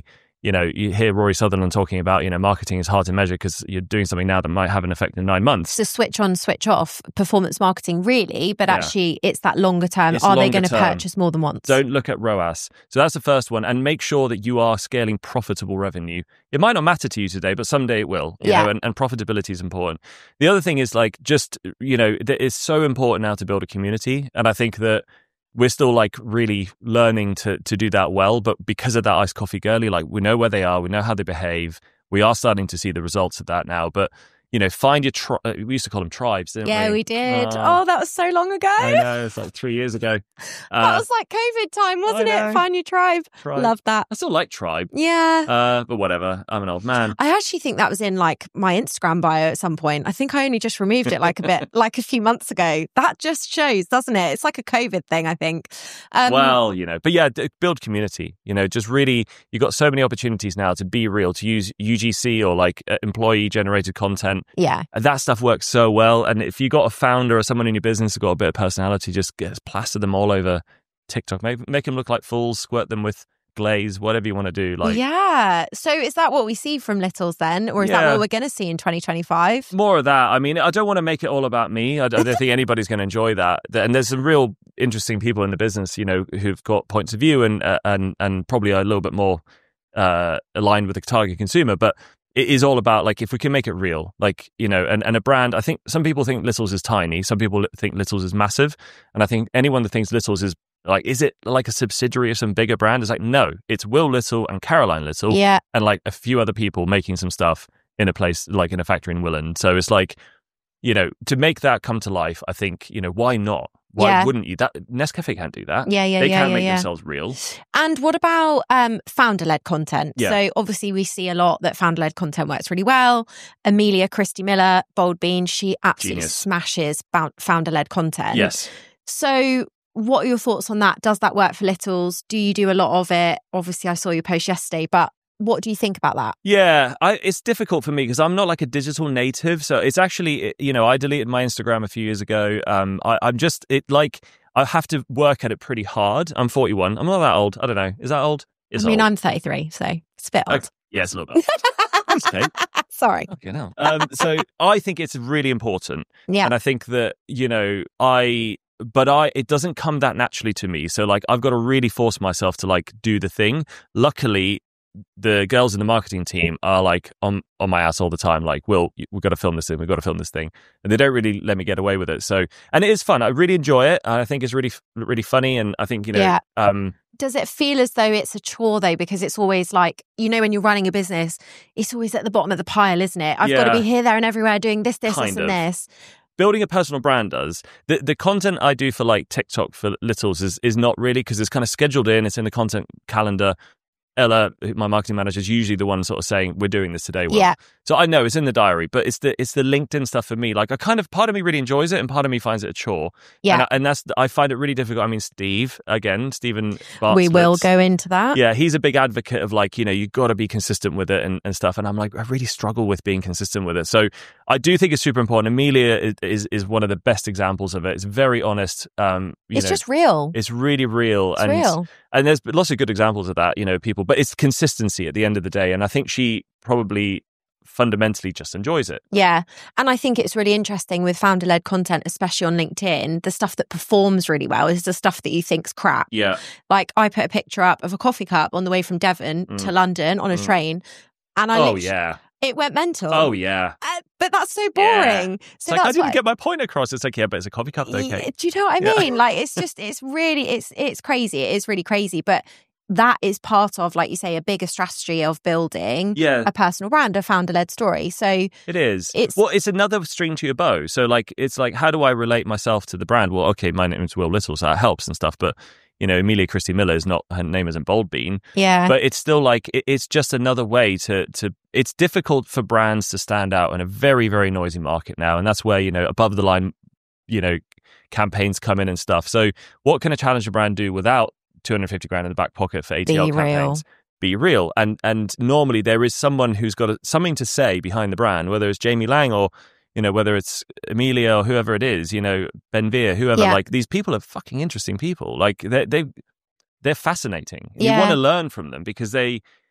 [SPEAKER 2] you know, you hear Rory Sutherland talking about, you know, marketing is hard to measure because you're doing something now that might have an effect in nine months.
[SPEAKER 1] So switch on, switch off performance marketing, really, but yeah. actually it's that longer term.
[SPEAKER 2] It's
[SPEAKER 1] Are
[SPEAKER 2] longer
[SPEAKER 1] they going to
[SPEAKER 2] term.
[SPEAKER 1] purchase more than once?
[SPEAKER 2] Don't look at R O A S. So that's the first one. And make sure that you are scaling profitable revenue. It might not matter to you today, but someday it will. You
[SPEAKER 1] yeah.
[SPEAKER 2] know, and, and profitability is important. The other thing is like just, you know, it's so important now to build a community. And I think that we're still like really learning to to do that well. But because of that iced coffee girly, like we know where they are, we know how they behave. We are starting to see the results of that now. But you know, find your tri- we used to call them tribes, didn't
[SPEAKER 1] yeah,
[SPEAKER 2] we?
[SPEAKER 1] Yeah, we did.
[SPEAKER 2] Uh,
[SPEAKER 1] oh, that was so long ago.
[SPEAKER 2] I know, it's like three years ago. Uh,
[SPEAKER 1] that was like COVID time, wasn't it? Find your tribe. tribe. Love that.
[SPEAKER 2] I still like tribe.
[SPEAKER 1] Yeah.
[SPEAKER 2] Uh, but whatever. I'm an old man.
[SPEAKER 1] I actually think that was in like my Instagram bio at some point. I think I only just removed it like a bit, like a few months ago. That just shows, doesn't it? It's like a COVID thing, I think.
[SPEAKER 2] Um, well, you know, but yeah, build community. You know, just really, you've got so many opportunities now to be real, to use U G C or like uh, employee generated content.
[SPEAKER 1] Yeah.
[SPEAKER 2] And that stuff works so well. And if you got a founder or someone in your business who's got a bit of personality, just get, plaster them all over TikTok. Make, make them look like fools, squirt them with glaze, whatever you want to do. Like,
[SPEAKER 1] yeah. So is that what we see from Littles then? Or is yeah. that what we're going to see in twenty twenty-five?
[SPEAKER 2] More of that. I mean, I don't want to make it all about me. I, I don't think anybody's going to enjoy that. And there's some real interesting people in the business, you know, who've got points of view and uh, and and probably a little bit more uh, aligned with the target consumer. But it is all about, like, if we can make it real, like, you know, and, and a brand, I think some people think Littles is tiny. Some people think Littles is massive. And I think anyone that thinks Littles is, like, is it like a subsidiary of some bigger brand? It's like, no, it's Will Little and Caroline Little.
[SPEAKER 1] Yeah.
[SPEAKER 2] And, like, a few other people making some stuff in a place, like in a factory in Willand. So it's like, you know, to make that come to life, I think, you know, why not? Why yeah. wouldn't you? That Nescafe can't do that.
[SPEAKER 1] Yeah, yeah,
[SPEAKER 2] They
[SPEAKER 1] yeah,
[SPEAKER 2] can't
[SPEAKER 1] yeah,
[SPEAKER 2] make
[SPEAKER 1] yeah.
[SPEAKER 2] themselves real.
[SPEAKER 1] And what about um, founder-led content?
[SPEAKER 2] Yeah.
[SPEAKER 1] So obviously we see a lot that founder-led content works really well. Amelia Christie Miller, Bold Bean, she absolutely
[SPEAKER 2] Genius.
[SPEAKER 1] smashes founder-led content.
[SPEAKER 2] Yes.
[SPEAKER 1] So what are your thoughts on that? Does that work for Littles? Do you do a lot of it? Obviously I saw your post yesterday, but what do you think about that?
[SPEAKER 2] Yeah, I, it's difficult for me because I'm not like a digital native. So it's actually, you know, I deleted my Instagram a few years ago. Um, I, I'm just, it like, I have to work at it pretty hard. I'm forty-one. I'm not that old. I don't know. Is that old? It's
[SPEAKER 1] I mean,
[SPEAKER 2] old.
[SPEAKER 1] I'm thirty-three, so it's a bit old.
[SPEAKER 2] Okay. Yeah, it's a little bit old. Okay.
[SPEAKER 1] Sorry.
[SPEAKER 2] Okay, no. Um, so I think it's really important.
[SPEAKER 1] Yeah.
[SPEAKER 2] And I think that, you know, I... But I, it doesn't come that naturally to me. So like, I've got to really force myself to like do the thing. Luckily, the girls in the marketing team are like on, on my ass all the time. Like, Will, we've got to film this thing. We've got to film this thing. And they don't really let me get away with it. So, and it is fun. I really enjoy it. And I think it's really, really funny. And I think, you know,
[SPEAKER 1] yeah.
[SPEAKER 2] um,
[SPEAKER 1] does it feel as though it's a chore though? Because it's always like, you know, when you're running a business, it's always at the bottom of the pile, isn't it? I've
[SPEAKER 2] yeah,
[SPEAKER 1] got to be here, there and everywhere doing this, this,
[SPEAKER 2] kind
[SPEAKER 1] this
[SPEAKER 2] of.
[SPEAKER 1] and this.
[SPEAKER 2] Building a personal brand does. The the content I do for like TikTok for Littles is, is not really, because it's kind of scheduled in. It's in the content calendar. Ella, my marketing manager, is usually the one sort of saying, we're doing this today. Will.
[SPEAKER 1] Yeah.
[SPEAKER 2] So I know it's in the diary, but it's the it's the LinkedIn stuff for me. Like, I kind of, part of me really enjoys it and part of me finds it a chore.
[SPEAKER 1] Yeah.
[SPEAKER 2] And, I, and that's, I find it really difficult. I mean, Steve, again, Stephen Bartlett.
[SPEAKER 1] We will go into that.
[SPEAKER 2] Yeah, he's a big advocate of like, you know, you've got to be consistent with it and, and stuff. And I'm like, I really struggle with being consistent with it. So I do think it's super important. Amelia is is, is one of the best examples of it. It's very honest. Um, you
[SPEAKER 1] it's
[SPEAKER 2] know,
[SPEAKER 1] just real.
[SPEAKER 2] It's really real.
[SPEAKER 1] It's
[SPEAKER 2] and,
[SPEAKER 1] real.
[SPEAKER 2] And there's lots of good examples of that, you know, people, but it's consistency at the end of the day. And I think she probably fundamentally just enjoys it.
[SPEAKER 1] Yeah. And I think it's really interesting with founder-led content, especially on LinkedIn, the stuff that performs really well is the stuff that you think's crap.
[SPEAKER 2] Yeah.
[SPEAKER 1] Like, I put a picture up of a coffee cup on the way from Devon
[SPEAKER 2] Mm.
[SPEAKER 1] to London on a
[SPEAKER 2] Mm.
[SPEAKER 1] train. And I
[SPEAKER 2] Oh,
[SPEAKER 1] literally,
[SPEAKER 2] yeah.
[SPEAKER 1] it went mental.
[SPEAKER 2] Oh, yeah.
[SPEAKER 1] Uh, but that's so boring.
[SPEAKER 2] Yeah.
[SPEAKER 1] So
[SPEAKER 2] It's like, I
[SPEAKER 1] that's
[SPEAKER 2] didn't
[SPEAKER 1] why,
[SPEAKER 2] get my point across. It's like, yeah, but it's a coffee cup, though, okay.
[SPEAKER 1] do you know what I
[SPEAKER 2] Yeah.
[SPEAKER 1] mean? Like, it's just, it's really, it's it's crazy. It is really crazy. But that is part of, like you say, a bigger strategy of building
[SPEAKER 2] Yeah.
[SPEAKER 1] a personal brand, a founder-led story. So
[SPEAKER 2] It is.
[SPEAKER 1] It's-
[SPEAKER 2] well, it's another string to your bow. So, like, it's like, how do I relate myself to the brand? Well, okay, my name is Will Little, so that helps and stuff. But, you know, Amelia Christie Miller is not, her name isn't Bold Bean.
[SPEAKER 1] yeah,
[SPEAKER 2] But it's still like, it, it's just another way to, to, it's difficult for brands to stand out in a very, very noisy market now. And that's where, you know, above the line, you know, campaigns come in and stuff. So what can a challenger brand do without two hundred fifty grand in the back pocket for A T L
[SPEAKER 1] Be
[SPEAKER 2] campaigns?
[SPEAKER 1] real.
[SPEAKER 2] Be real. And and normally there is someone who's got a, something to say behind the brand, whether it's Jamie Lang or, you know, whether it's Amelia or whoever it is, you know, Ben Veer, whoever.
[SPEAKER 1] Yeah.
[SPEAKER 2] Like, these people are fucking interesting people. Like, they they they're fascinating. You
[SPEAKER 1] Yeah.
[SPEAKER 2] want to learn from them because they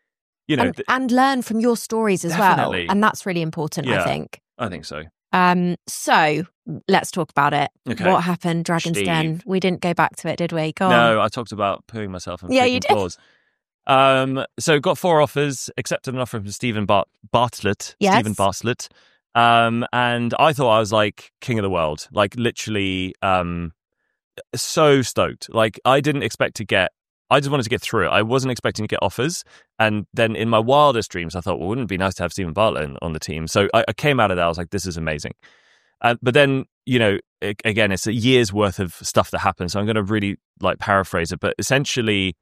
[SPEAKER 2] you know,
[SPEAKER 1] and,
[SPEAKER 2] th-
[SPEAKER 1] and learn from your stories as
[SPEAKER 2] Definitely.
[SPEAKER 1] well. And that's really important,
[SPEAKER 2] Yeah.
[SPEAKER 1] I think.
[SPEAKER 2] I think so.
[SPEAKER 1] Um, so let's talk about it.
[SPEAKER 2] Okay.
[SPEAKER 1] What happened, Dragon's
[SPEAKER 2] Steve.
[SPEAKER 1] Den? We didn't go back to it, did we? Go on.
[SPEAKER 2] No, I talked about pooing myself and
[SPEAKER 1] Yeah,
[SPEAKER 2] creaking
[SPEAKER 1] you did.
[SPEAKER 2] claws. Um, so got four offers, accepted an offer from Stephen Bart- Bartlett.
[SPEAKER 1] Yes.
[SPEAKER 2] Stephen Bartlett. Um, and I thought I was like king of the world, like literally, um, so stoked. Like I didn't expect to get, I just wanted to get through it. I wasn't expecting to get offers. And then in my wildest dreams, I thought, well, wouldn't it be nice to have Stephen Bartlett on the team? So I, I came out of that. I was like, this is amazing. Uh, but then, you know, it, again, it's a year's worth of stuff that happened. So I'm going to really like paraphrase it. But essentially,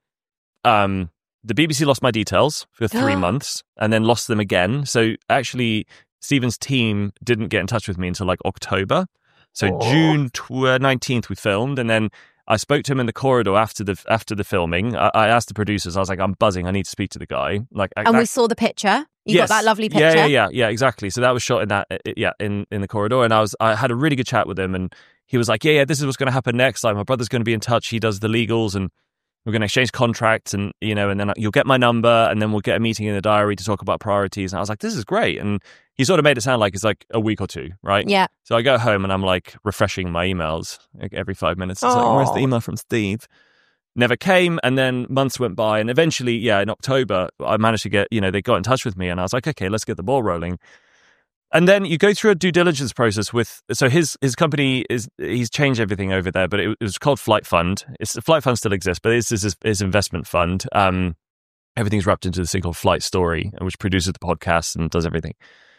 [SPEAKER 2] um, the B B C lost my details for three months and then lost them again. So actually, Stephen's team didn't get in touch with me until like October. So
[SPEAKER 1] oh.
[SPEAKER 2] June nineteenth we filmed, and then I spoke to him in the corridor after the after the filming. I, I asked the producers, I was like, I'm buzzing, I need to speak to the guy. Like,
[SPEAKER 1] And
[SPEAKER 2] that,
[SPEAKER 1] we saw the picture. You
[SPEAKER 2] yes.
[SPEAKER 1] got that lovely picture.
[SPEAKER 2] Yeah, yeah, yeah, yeah, exactly. So that was shot in that, yeah, in, in the corridor, and I was I had a really good chat with him, and he was like, yeah, yeah, this is what's going to happen next. Like, my brother's going to be in touch. He does the legals, and we're going to exchange contracts, and you know, and then you'll get my number, and then we'll get a meeting in the diary to talk about priorities. And I was like, this is great. And he sort of made it sound like it's like a week or two, right?
[SPEAKER 1] Yeah.
[SPEAKER 2] So I go home and I'm like refreshing my emails like every five minutes. It's like, where's the email from Steve? Never came. And then months went by, and eventually, yeah, in October, I managed to get, you know, they got in touch with me, and I was like, okay, let's get the ball rolling. And then you go through a due diligence process with, so his his company is, he's changed everything over there, but it, it was called Flight Fund. It's, Flight Fund still exists, but this is his, his investment fund. Um, everything's wrapped into this thing called Flight Story, which produces the podcast and does everything.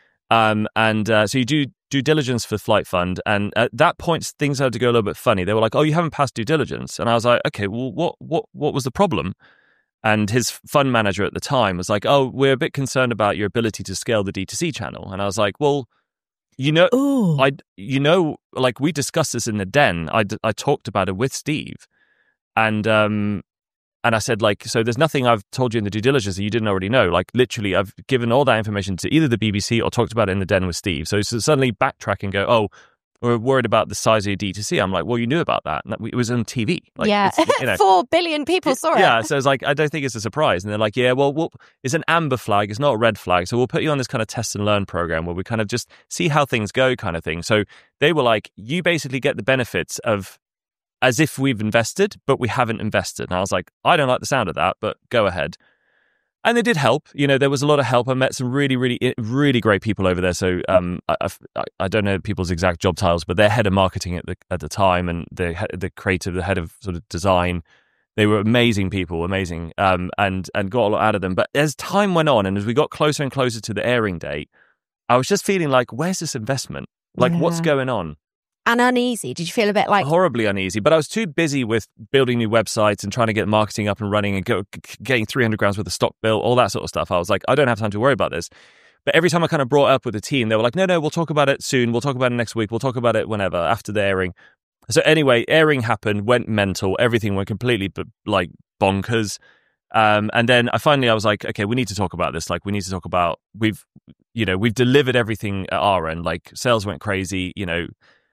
[SPEAKER 2] Um, and uh, so you do due diligence for Flight Fund, and at that point, things had to go a little bit funny. They were like, oh, you haven't passed due diligence. And I was like, okay, well, what what what was the problem? And his fund manager at the time was like, oh, we're a bit concerned about your ability to scale the D two C channel. And I was like, well, you know,
[SPEAKER 1] Ooh.
[SPEAKER 2] I, you know, like we discussed this in the den. I, I talked about it with Steve. And, um, and I said, like, so there's nothing I've told you in the due diligence that you didn't already know. Like, literally, I've given all that information to either the B B C or talked about it in the den with Steve. So, so suddenly backtrack and go, oh, we're worried about the size of your D two C. I'm like, well, you knew about that. It was on T V. Like,
[SPEAKER 1] yeah.
[SPEAKER 2] you know.
[SPEAKER 1] Four billion people saw it.
[SPEAKER 2] Yeah. So it's like, I don't think it's a surprise. And they're like, yeah, well, we'll, it's an amber flag. It's not a red flag. So we'll put you on this kind of test and learn program where we kind of just see how things go kind of thing. So they were like, you basically get the benefits of as if we've invested, but we haven't invested. And I was like, I don't like the sound of that, but go ahead. And they did help. You know, there was a lot of help. I met some really, really, really great people over there. So um, I, I, I don't know people's exact job titles, but their head of marketing at the at the time, and the the creative, the head of sort of design, they were amazing people, amazing, um, and and got a lot out of them. But as time went on, and as we got closer and closer to the airing date, I was just feeling like, where's this investment? Like,
[SPEAKER 1] Yeah.
[SPEAKER 2] what's going on?
[SPEAKER 1] And uneasy. Did you feel a bit like
[SPEAKER 2] Horribly uneasy, but I was too busy with building new websites and trying to get marketing up and running and go, getting three hundred grams worth of stock built, all that sort of stuff. I was like, I don't have time to worry about this. But every time I kind of brought it up with the team, they were like, no, no, we'll talk about it soon. We'll talk about it next week. We'll talk about it whenever, after the airing. So anyway, airing happened, went mental. Everything went completely like bonkers. Um, and then I finally, I was like, okay, we need to talk about this. Like, we need to talk about, we've, you know, we've delivered everything at our end. Like, sales went crazy, you know,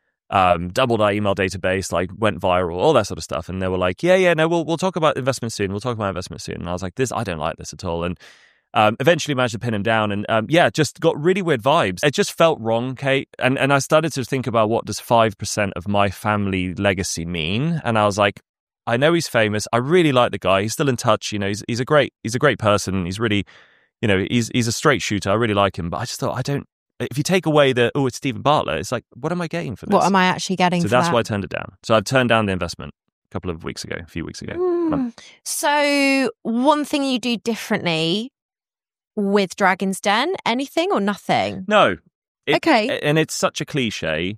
[SPEAKER 2] Um, doubled our email database, like went viral, all that sort of stuff. And they were like, yeah, yeah, no, we'll we'll talk about investment soon. We'll talk about investment soon. And I was like, this, I don't like this at all. And um, eventually managed to pin him down. And um, yeah, just got really weird vibes. It just felt wrong, Kate. And and I started to think about, what does five percent of my family legacy mean? And I was like, I know he's famous. I really like the guy. He's still in touch. You know, he's he's a great he's a great person. He's really, you know, he's he's a straight shooter. I really like him. But I just thought, I don't. If you take away the, oh, it's Stephen Bartlett, it's like, what am I getting for this?
[SPEAKER 1] what am I actually getting
[SPEAKER 2] So
[SPEAKER 1] for
[SPEAKER 2] that's
[SPEAKER 1] that?
[SPEAKER 2] why I turned it down. So I've turned down the investment a couple of weeks ago, a few weeks ago.
[SPEAKER 1] Mm. So one thing you do differently with Dragon's Den, anything or nothing?
[SPEAKER 2] No. It-
[SPEAKER 1] Okay.
[SPEAKER 2] And it's such a cliche,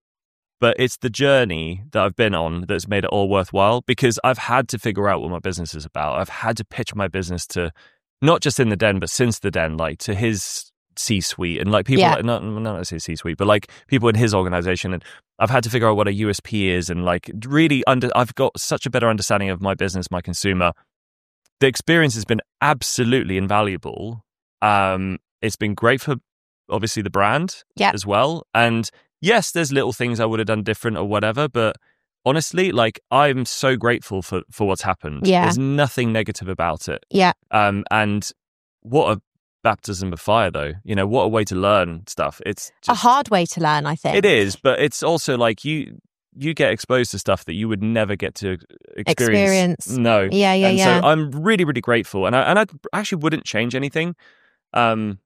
[SPEAKER 2] but it's the journey that I've been on that's made it all worthwhile, because I've had to figure out what my business is about. I've had to pitch my business to, not just in the den, but since the den, like to his C-suite and like people,
[SPEAKER 1] Yeah.
[SPEAKER 2] like, not not necessarily C-suite, but like people in his organization. And I've had to figure out what a U S P is, and like really under, I've got such a better understanding of my business, my consumer. The experience has been absolutely invaluable. Um, it's been great for obviously the brand
[SPEAKER 1] Yeah.
[SPEAKER 2] as well. And yes, there's little things I would have done different or whatever, but honestly, like I'm so grateful for, for what's happened.
[SPEAKER 1] Yeah.
[SPEAKER 2] There's nothing negative about it.
[SPEAKER 1] Yeah.
[SPEAKER 2] Um, and what a baptism of fire, though. You know, what a way to learn stuff. It's just,
[SPEAKER 1] a hard way to learn, I think.
[SPEAKER 2] It is, but it's also like you you get exposed to stuff that you would never get to experience.
[SPEAKER 1] Experience.
[SPEAKER 2] No.
[SPEAKER 1] Yeah, yeah,
[SPEAKER 2] and
[SPEAKER 1] yeah.
[SPEAKER 2] so I'm really, really grateful. And I, and I actually wouldn't change anything. Um,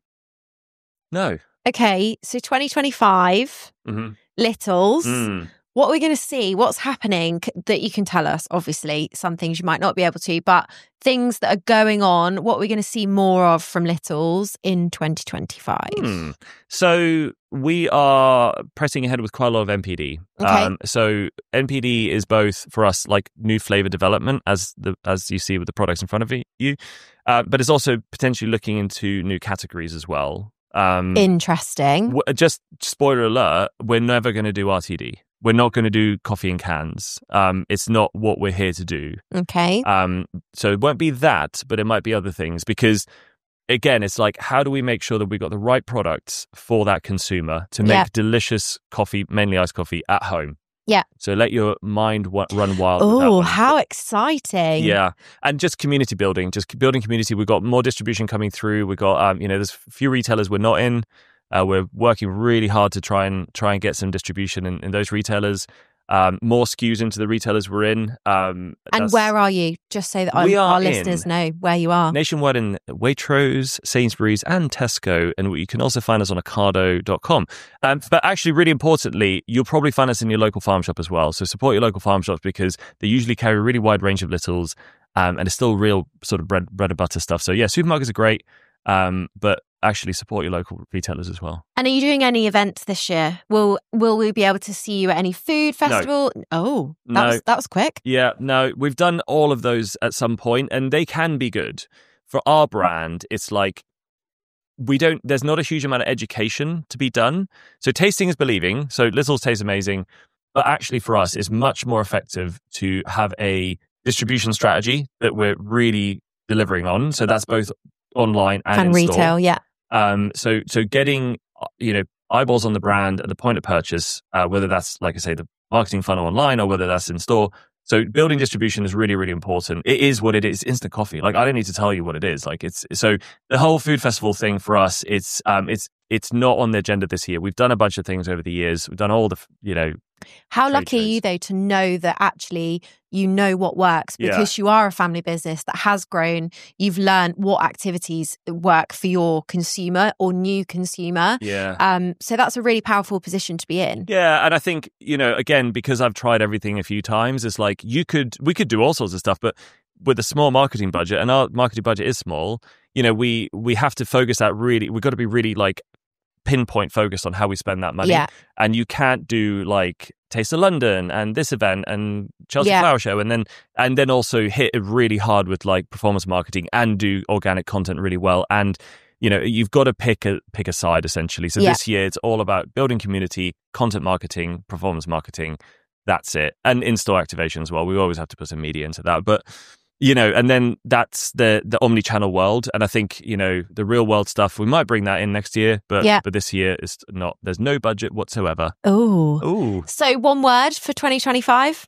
[SPEAKER 2] no.
[SPEAKER 1] Okay, so twenty twenty-five,
[SPEAKER 2] Mm-hmm.
[SPEAKER 1] Littles.
[SPEAKER 2] Mm.
[SPEAKER 1] What are we going to see? What's happening that you can tell us? Obviously, some things you might not be able to, but things that are going on, what are we going to see more of from Littles in twenty twenty-five?
[SPEAKER 2] Hmm. So we are pressing ahead with quite a lot of N P D.
[SPEAKER 1] Okay.
[SPEAKER 2] Um, so N P D is both for us like new flavor development, as the as you see with the products in front of you, uh, but it's also potentially looking into new categories as well. Um,
[SPEAKER 1] Interesting.
[SPEAKER 2] w- just spoiler alert: we're never going to do R T D. We're not going to do coffee in cans. Um, it's not what we're here to do.
[SPEAKER 1] Okay.
[SPEAKER 2] Um, so it won't be that, but it might be other things because, again, it's like, how do we make sure that we got the right products for that consumer to make
[SPEAKER 1] Yeah.
[SPEAKER 2] delicious coffee, mainly iced coffee, at home?
[SPEAKER 1] Yeah.
[SPEAKER 2] So let your mind w- run wild. with that
[SPEAKER 1] Oh,
[SPEAKER 2] one.
[SPEAKER 1] how exciting.
[SPEAKER 2] Yeah. And just community building, just building community. We've got more distribution coming through. We've got, um, you know, there's a few retailers we're not in. Uh, we're working really hard to try and try and get some distribution in, in those retailers. Um, more S K Us into the retailers we're in. Um,
[SPEAKER 1] And where are you? Just so that our,
[SPEAKER 2] We are
[SPEAKER 1] our listeners
[SPEAKER 2] in-
[SPEAKER 1] know where you are.
[SPEAKER 2] nationwide in Waitrose, Sainsbury's, and Tesco, and you can also find us on ocado dot com. Um, but actually, really importantly, you'll probably find us in your local farm shop as well. So support your local farm shops because they usually carry a really wide range of Littles, um, and it's still real sort of bread, bread and butter stuff. So yeah, supermarkets are great, um, but actually support your local retailers as well.
[SPEAKER 1] And are you doing any events this year? Will Will we be able to see you at any food festival? Oh, that
[SPEAKER 2] No.
[SPEAKER 1] was that was quick.
[SPEAKER 2] Yeah, no, we've done all of those at some point, and they can be good. For our brand, it's like we don't, there's not a huge amount of education to be done. So tasting is believing. So Littles tastes amazing. But actually for us, it's much more effective to have a distribution strategy that we're really delivering on. So that's both online and,
[SPEAKER 1] And
[SPEAKER 2] in
[SPEAKER 1] retail,
[SPEAKER 2] store.
[SPEAKER 1] yeah.
[SPEAKER 2] Um, so so getting, you know, eyeballs on the brand at the point of purchase, uh, whether that's, like I say, the marketing funnel online or whether that's in store. So building distribution is really, really important. It is what it is. Instant coffee. Like, I don't need to tell you what it is. Like, it's so the whole food festival thing for us, it's um, it's it's not on the agenda this year. We've done a bunch of things over the years. We've done all the, you know.
[SPEAKER 1] How
[SPEAKER 2] trade
[SPEAKER 1] lucky are you,
[SPEAKER 2] shows.
[SPEAKER 1] though, to know that actually you know what works
[SPEAKER 2] Yeah.
[SPEAKER 1] because you are a family business that has grown. You've learned what activities work for your consumer or new consumer.
[SPEAKER 2] Yeah.
[SPEAKER 1] Um, so that's a really powerful position to be in.
[SPEAKER 2] Yeah, and I think, you know, again, because I've tried everything a few times, it's like you could, we could do all sorts of stuff, but with a small marketing budget, and our marketing budget is small, you know, we we have to focus that really, we've got to be really like pinpoint focused on how we spend that money.
[SPEAKER 1] Yeah.
[SPEAKER 2] And you can't do like Taste of London and this event and Chelsea
[SPEAKER 1] Yeah.
[SPEAKER 2] Flower Show and then and then also hit it really hard with like performance marketing and do organic content really well. And you know, you've got to pick a pick a side essentially. So
[SPEAKER 1] Yeah.
[SPEAKER 2] this year it's all about building community, content marketing, performance marketing. That's it. And in-store activation as well. We always have to put some media into that. But you know, and then that's the the omni-channel world. And I think, you know, the real world stuff, we might bring that in next year, but
[SPEAKER 1] Yeah.
[SPEAKER 2] but this year is not, there's no budget whatsoever.
[SPEAKER 1] Oh.
[SPEAKER 2] Ooh.
[SPEAKER 1] So one word for twenty twenty-five?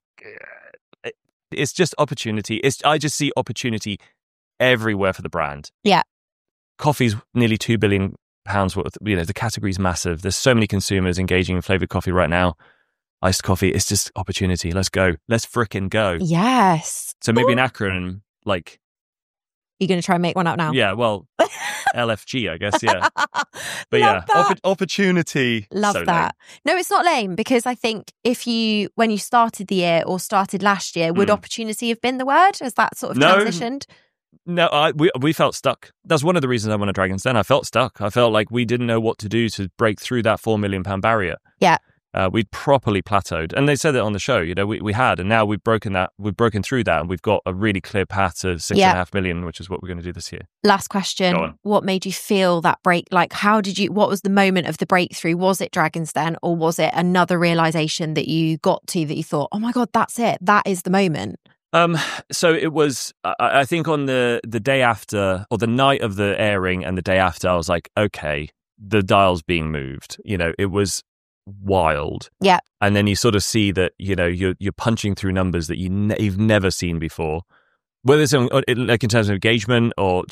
[SPEAKER 2] It's just opportunity. It's I just see opportunity everywhere for the brand.
[SPEAKER 1] Yeah.
[SPEAKER 2] Coffee's nearly two billion pounds worth. You know, the category's massive. There's so many consumers engaging in flavored coffee right now. Iced coffee, it's just opportunity. Let's go. Let's frickin' go.
[SPEAKER 1] Yes.
[SPEAKER 2] So maybe
[SPEAKER 1] Ooh.
[SPEAKER 2] an acronym like,
[SPEAKER 1] You're going to try and make one up now?
[SPEAKER 2] yeah, well, L F G, I guess, yeah. But
[SPEAKER 1] Love
[SPEAKER 2] yeah,
[SPEAKER 1] that.
[SPEAKER 2] opp- opportunity.
[SPEAKER 1] Love
[SPEAKER 2] So lame.
[SPEAKER 1] that. No, it's not lame because I think if you, when you started the year or started last year, would
[SPEAKER 2] Mm.
[SPEAKER 1] opportunity have been the word? Has that sort of
[SPEAKER 2] No.
[SPEAKER 1] transitioned?
[SPEAKER 2] No, I, we we felt stuck. That's one of the reasons I won a Dragon's Den. I felt stuck. I felt like we didn't know what to do to break through that four million pound barrier.
[SPEAKER 1] Yeah.
[SPEAKER 2] Uh, we'd properly plateaued, and they said it on the show. You know, we, we had, and now we've broken that. We've broken through that, and we've got a really clear path to six
[SPEAKER 1] Yeah.
[SPEAKER 2] and a half million, which is what we're going to do this year.
[SPEAKER 1] Last
[SPEAKER 2] Go
[SPEAKER 1] question.
[SPEAKER 2] on.
[SPEAKER 1] What made you feel that break? Like, how did you, what was the moment of the breakthrough? Was it Dragon's Den or was it another realization that you got to that you thought, oh my God, that's it. That is the moment?
[SPEAKER 2] Um, so it was. I, I think on the the day after, or the night of the airing, and the day after, I was like, okay, the dial's being moved. You know, it was wild.
[SPEAKER 1] Yeah.
[SPEAKER 2] And then you sort of see that, you know, you're you're punching through numbers that you ne- you've never seen before, whether it's on, like in terms of engagement or just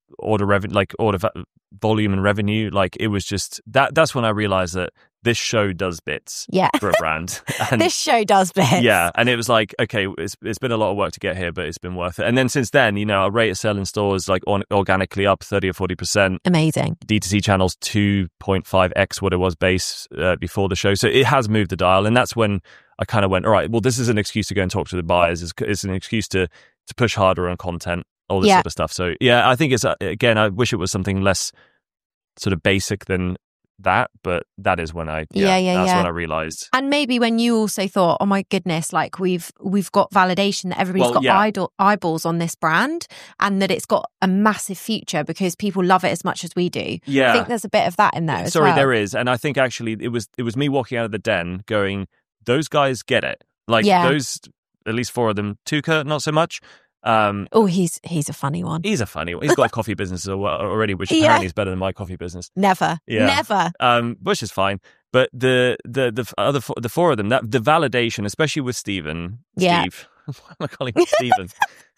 [SPEAKER 2] order revenue, like order va- volume and revenue. Like it was just that. That's when I realized that this show does bits
[SPEAKER 1] yeah.
[SPEAKER 2] for a brand. And
[SPEAKER 1] this show does bits.
[SPEAKER 2] Yeah, and it was like, okay, it's it's been a lot of work to get here, but it's been worth it. And then since then, you know, our rate of sell in stores like on, organically up thirty or forty percent.
[SPEAKER 1] Amazing.
[SPEAKER 2] D two C channels two point five x what it was base uh, before the show. So it has moved the dial, and that's when I kind of went, all right, well, this is an excuse to go and talk to the buyers. It's, it's an excuse to to push harder on content, all this
[SPEAKER 1] yeah.
[SPEAKER 2] sort of stuff. So yeah, I think it's, uh, again, I wish it was something less sort of basic than that, but that is when I yeah,
[SPEAKER 1] yeah, yeah
[SPEAKER 2] that's
[SPEAKER 1] yeah.
[SPEAKER 2] when I realized.
[SPEAKER 1] And maybe when you also thought, oh my goodness, like we've we've got validation that everybody's
[SPEAKER 2] Well,
[SPEAKER 1] got
[SPEAKER 2] yeah.
[SPEAKER 1] idol, eyeballs on this brand and that it's got a massive future because people love it as much as we do.
[SPEAKER 2] Yeah.
[SPEAKER 1] I think there's a bit of that in there as
[SPEAKER 2] Sorry,
[SPEAKER 1] well.
[SPEAKER 2] there is. And I think actually it was it was me walking out of the den going, those guys get it. Like
[SPEAKER 1] Yeah.
[SPEAKER 2] those, at least four of them. Tuka, not so much. Um,
[SPEAKER 1] Oh, he's he's a funny one.
[SPEAKER 2] he's a funny one. He's got a coffee business al- already, which
[SPEAKER 1] Yeah.
[SPEAKER 2] apparently is better than my coffee business.
[SPEAKER 1] Never,
[SPEAKER 2] Yeah.
[SPEAKER 1] never.
[SPEAKER 2] Um, which is fine. But the the the f- other four, the four of them, that the validation, especially with Stephen,
[SPEAKER 1] Yeah.
[SPEAKER 2] Steve, why am I calling him Stephen?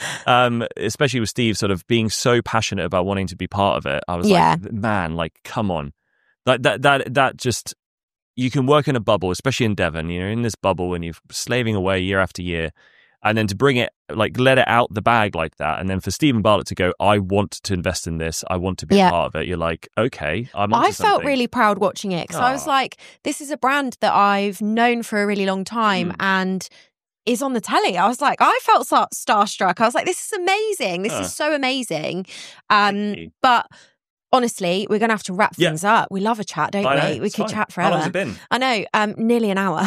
[SPEAKER 2] um, especially with Steve, sort of being so passionate about wanting to be part of it. I was
[SPEAKER 1] Yeah.
[SPEAKER 2] like, man, like, come on, like that that that just. You can work in a bubble, especially in Devon. You're in this bubble and you're slaving away year after year. And then to bring it, like, let it out the bag like that. And then for Stephen Bartlett to go, I want to invest in this. I want to be
[SPEAKER 1] Yeah.
[SPEAKER 2] a part of it. You're like, okay, I'm onto
[SPEAKER 1] I felt
[SPEAKER 2] something.
[SPEAKER 1] really proud watching it because I was
[SPEAKER 2] Aw.
[SPEAKER 1] like, this is a brand that I've known for a really long time
[SPEAKER 2] Mm.
[SPEAKER 1] and is on the telly. I was like, I felt so starstruck. I was like, this is amazing. This
[SPEAKER 2] Uh.
[SPEAKER 1] is so amazing. Um,
[SPEAKER 2] Thank you.
[SPEAKER 1] but honestly, we're going to have to wrap
[SPEAKER 2] Yeah.
[SPEAKER 1] things up. We love a chat, don't
[SPEAKER 2] I know,
[SPEAKER 1] we? We
[SPEAKER 2] it's
[SPEAKER 1] could
[SPEAKER 2] fine.
[SPEAKER 1] chat
[SPEAKER 2] How
[SPEAKER 1] forever.
[SPEAKER 2] long's it been?
[SPEAKER 1] I know, um, nearly an hour.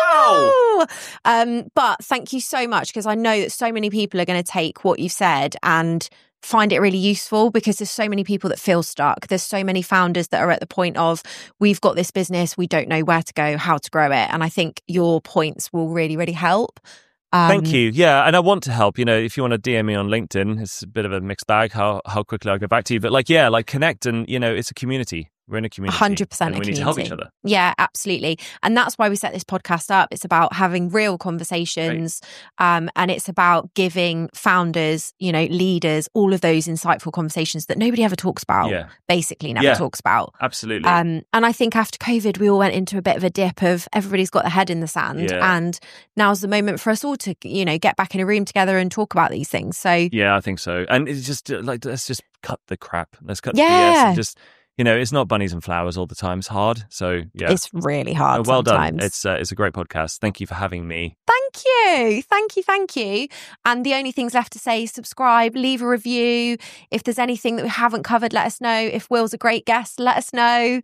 [SPEAKER 2] Wow.
[SPEAKER 1] um, but thank you so much because I know that so many people are going to take what you've said and find it really useful because there's so many people that feel stuck. There's so many founders that are at the point of, we've got this business, we don't know where to go, how to grow it. And I think your points will really, really help. Um,
[SPEAKER 2] Thank you. Yeah, and I want to help. You know, if you want to D M me on LinkedIn, it's a bit of a mixed bag how how quickly I go back to you. But like, yeah, like connect, and you know, it's a community. We're in a community.
[SPEAKER 1] one hundred percent
[SPEAKER 2] and we
[SPEAKER 1] a
[SPEAKER 2] need to help
[SPEAKER 1] community.
[SPEAKER 2] each other.
[SPEAKER 1] Yeah, absolutely. And that's why we set this podcast up. It's about having real conversations, um, and it's about giving founders, you know, leaders, all of those insightful conversations that nobody ever talks about,
[SPEAKER 2] Yeah.
[SPEAKER 1] basically never
[SPEAKER 2] Yeah.
[SPEAKER 1] talks about.
[SPEAKER 2] Absolutely.
[SPEAKER 1] Um, and I think after COVID, we all went into a bit of a dip of everybody's got their head in the sand.
[SPEAKER 2] Yeah.
[SPEAKER 1] And now's the moment for us all to, you know, get back in a room together and talk about these things. So
[SPEAKER 2] Yeah, I think so. And it's just uh, like, let's just cut the crap. Let's cut the
[SPEAKER 1] Yeah.
[SPEAKER 2] B S and just, you know, it's not bunnies and flowers all the time. It's hard. So yeah.
[SPEAKER 1] it's really hard
[SPEAKER 2] Uh, well
[SPEAKER 1] sometimes.
[SPEAKER 2] done. It's uh, it's a great podcast. Thank you for having me.
[SPEAKER 1] Thank you. Thank you. Thank you. And the only things left to say is subscribe, leave a review. If there's anything that we haven't covered, let us know. If Will's a great guest, let us know.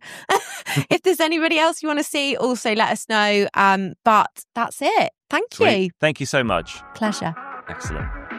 [SPEAKER 1] If there's anybody else you want to see, also let us know. Um, but that's it. Thank
[SPEAKER 2] Sweet.
[SPEAKER 1] you.
[SPEAKER 2] Thank you so much.
[SPEAKER 1] Pleasure.
[SPEAKER 2] Excellent.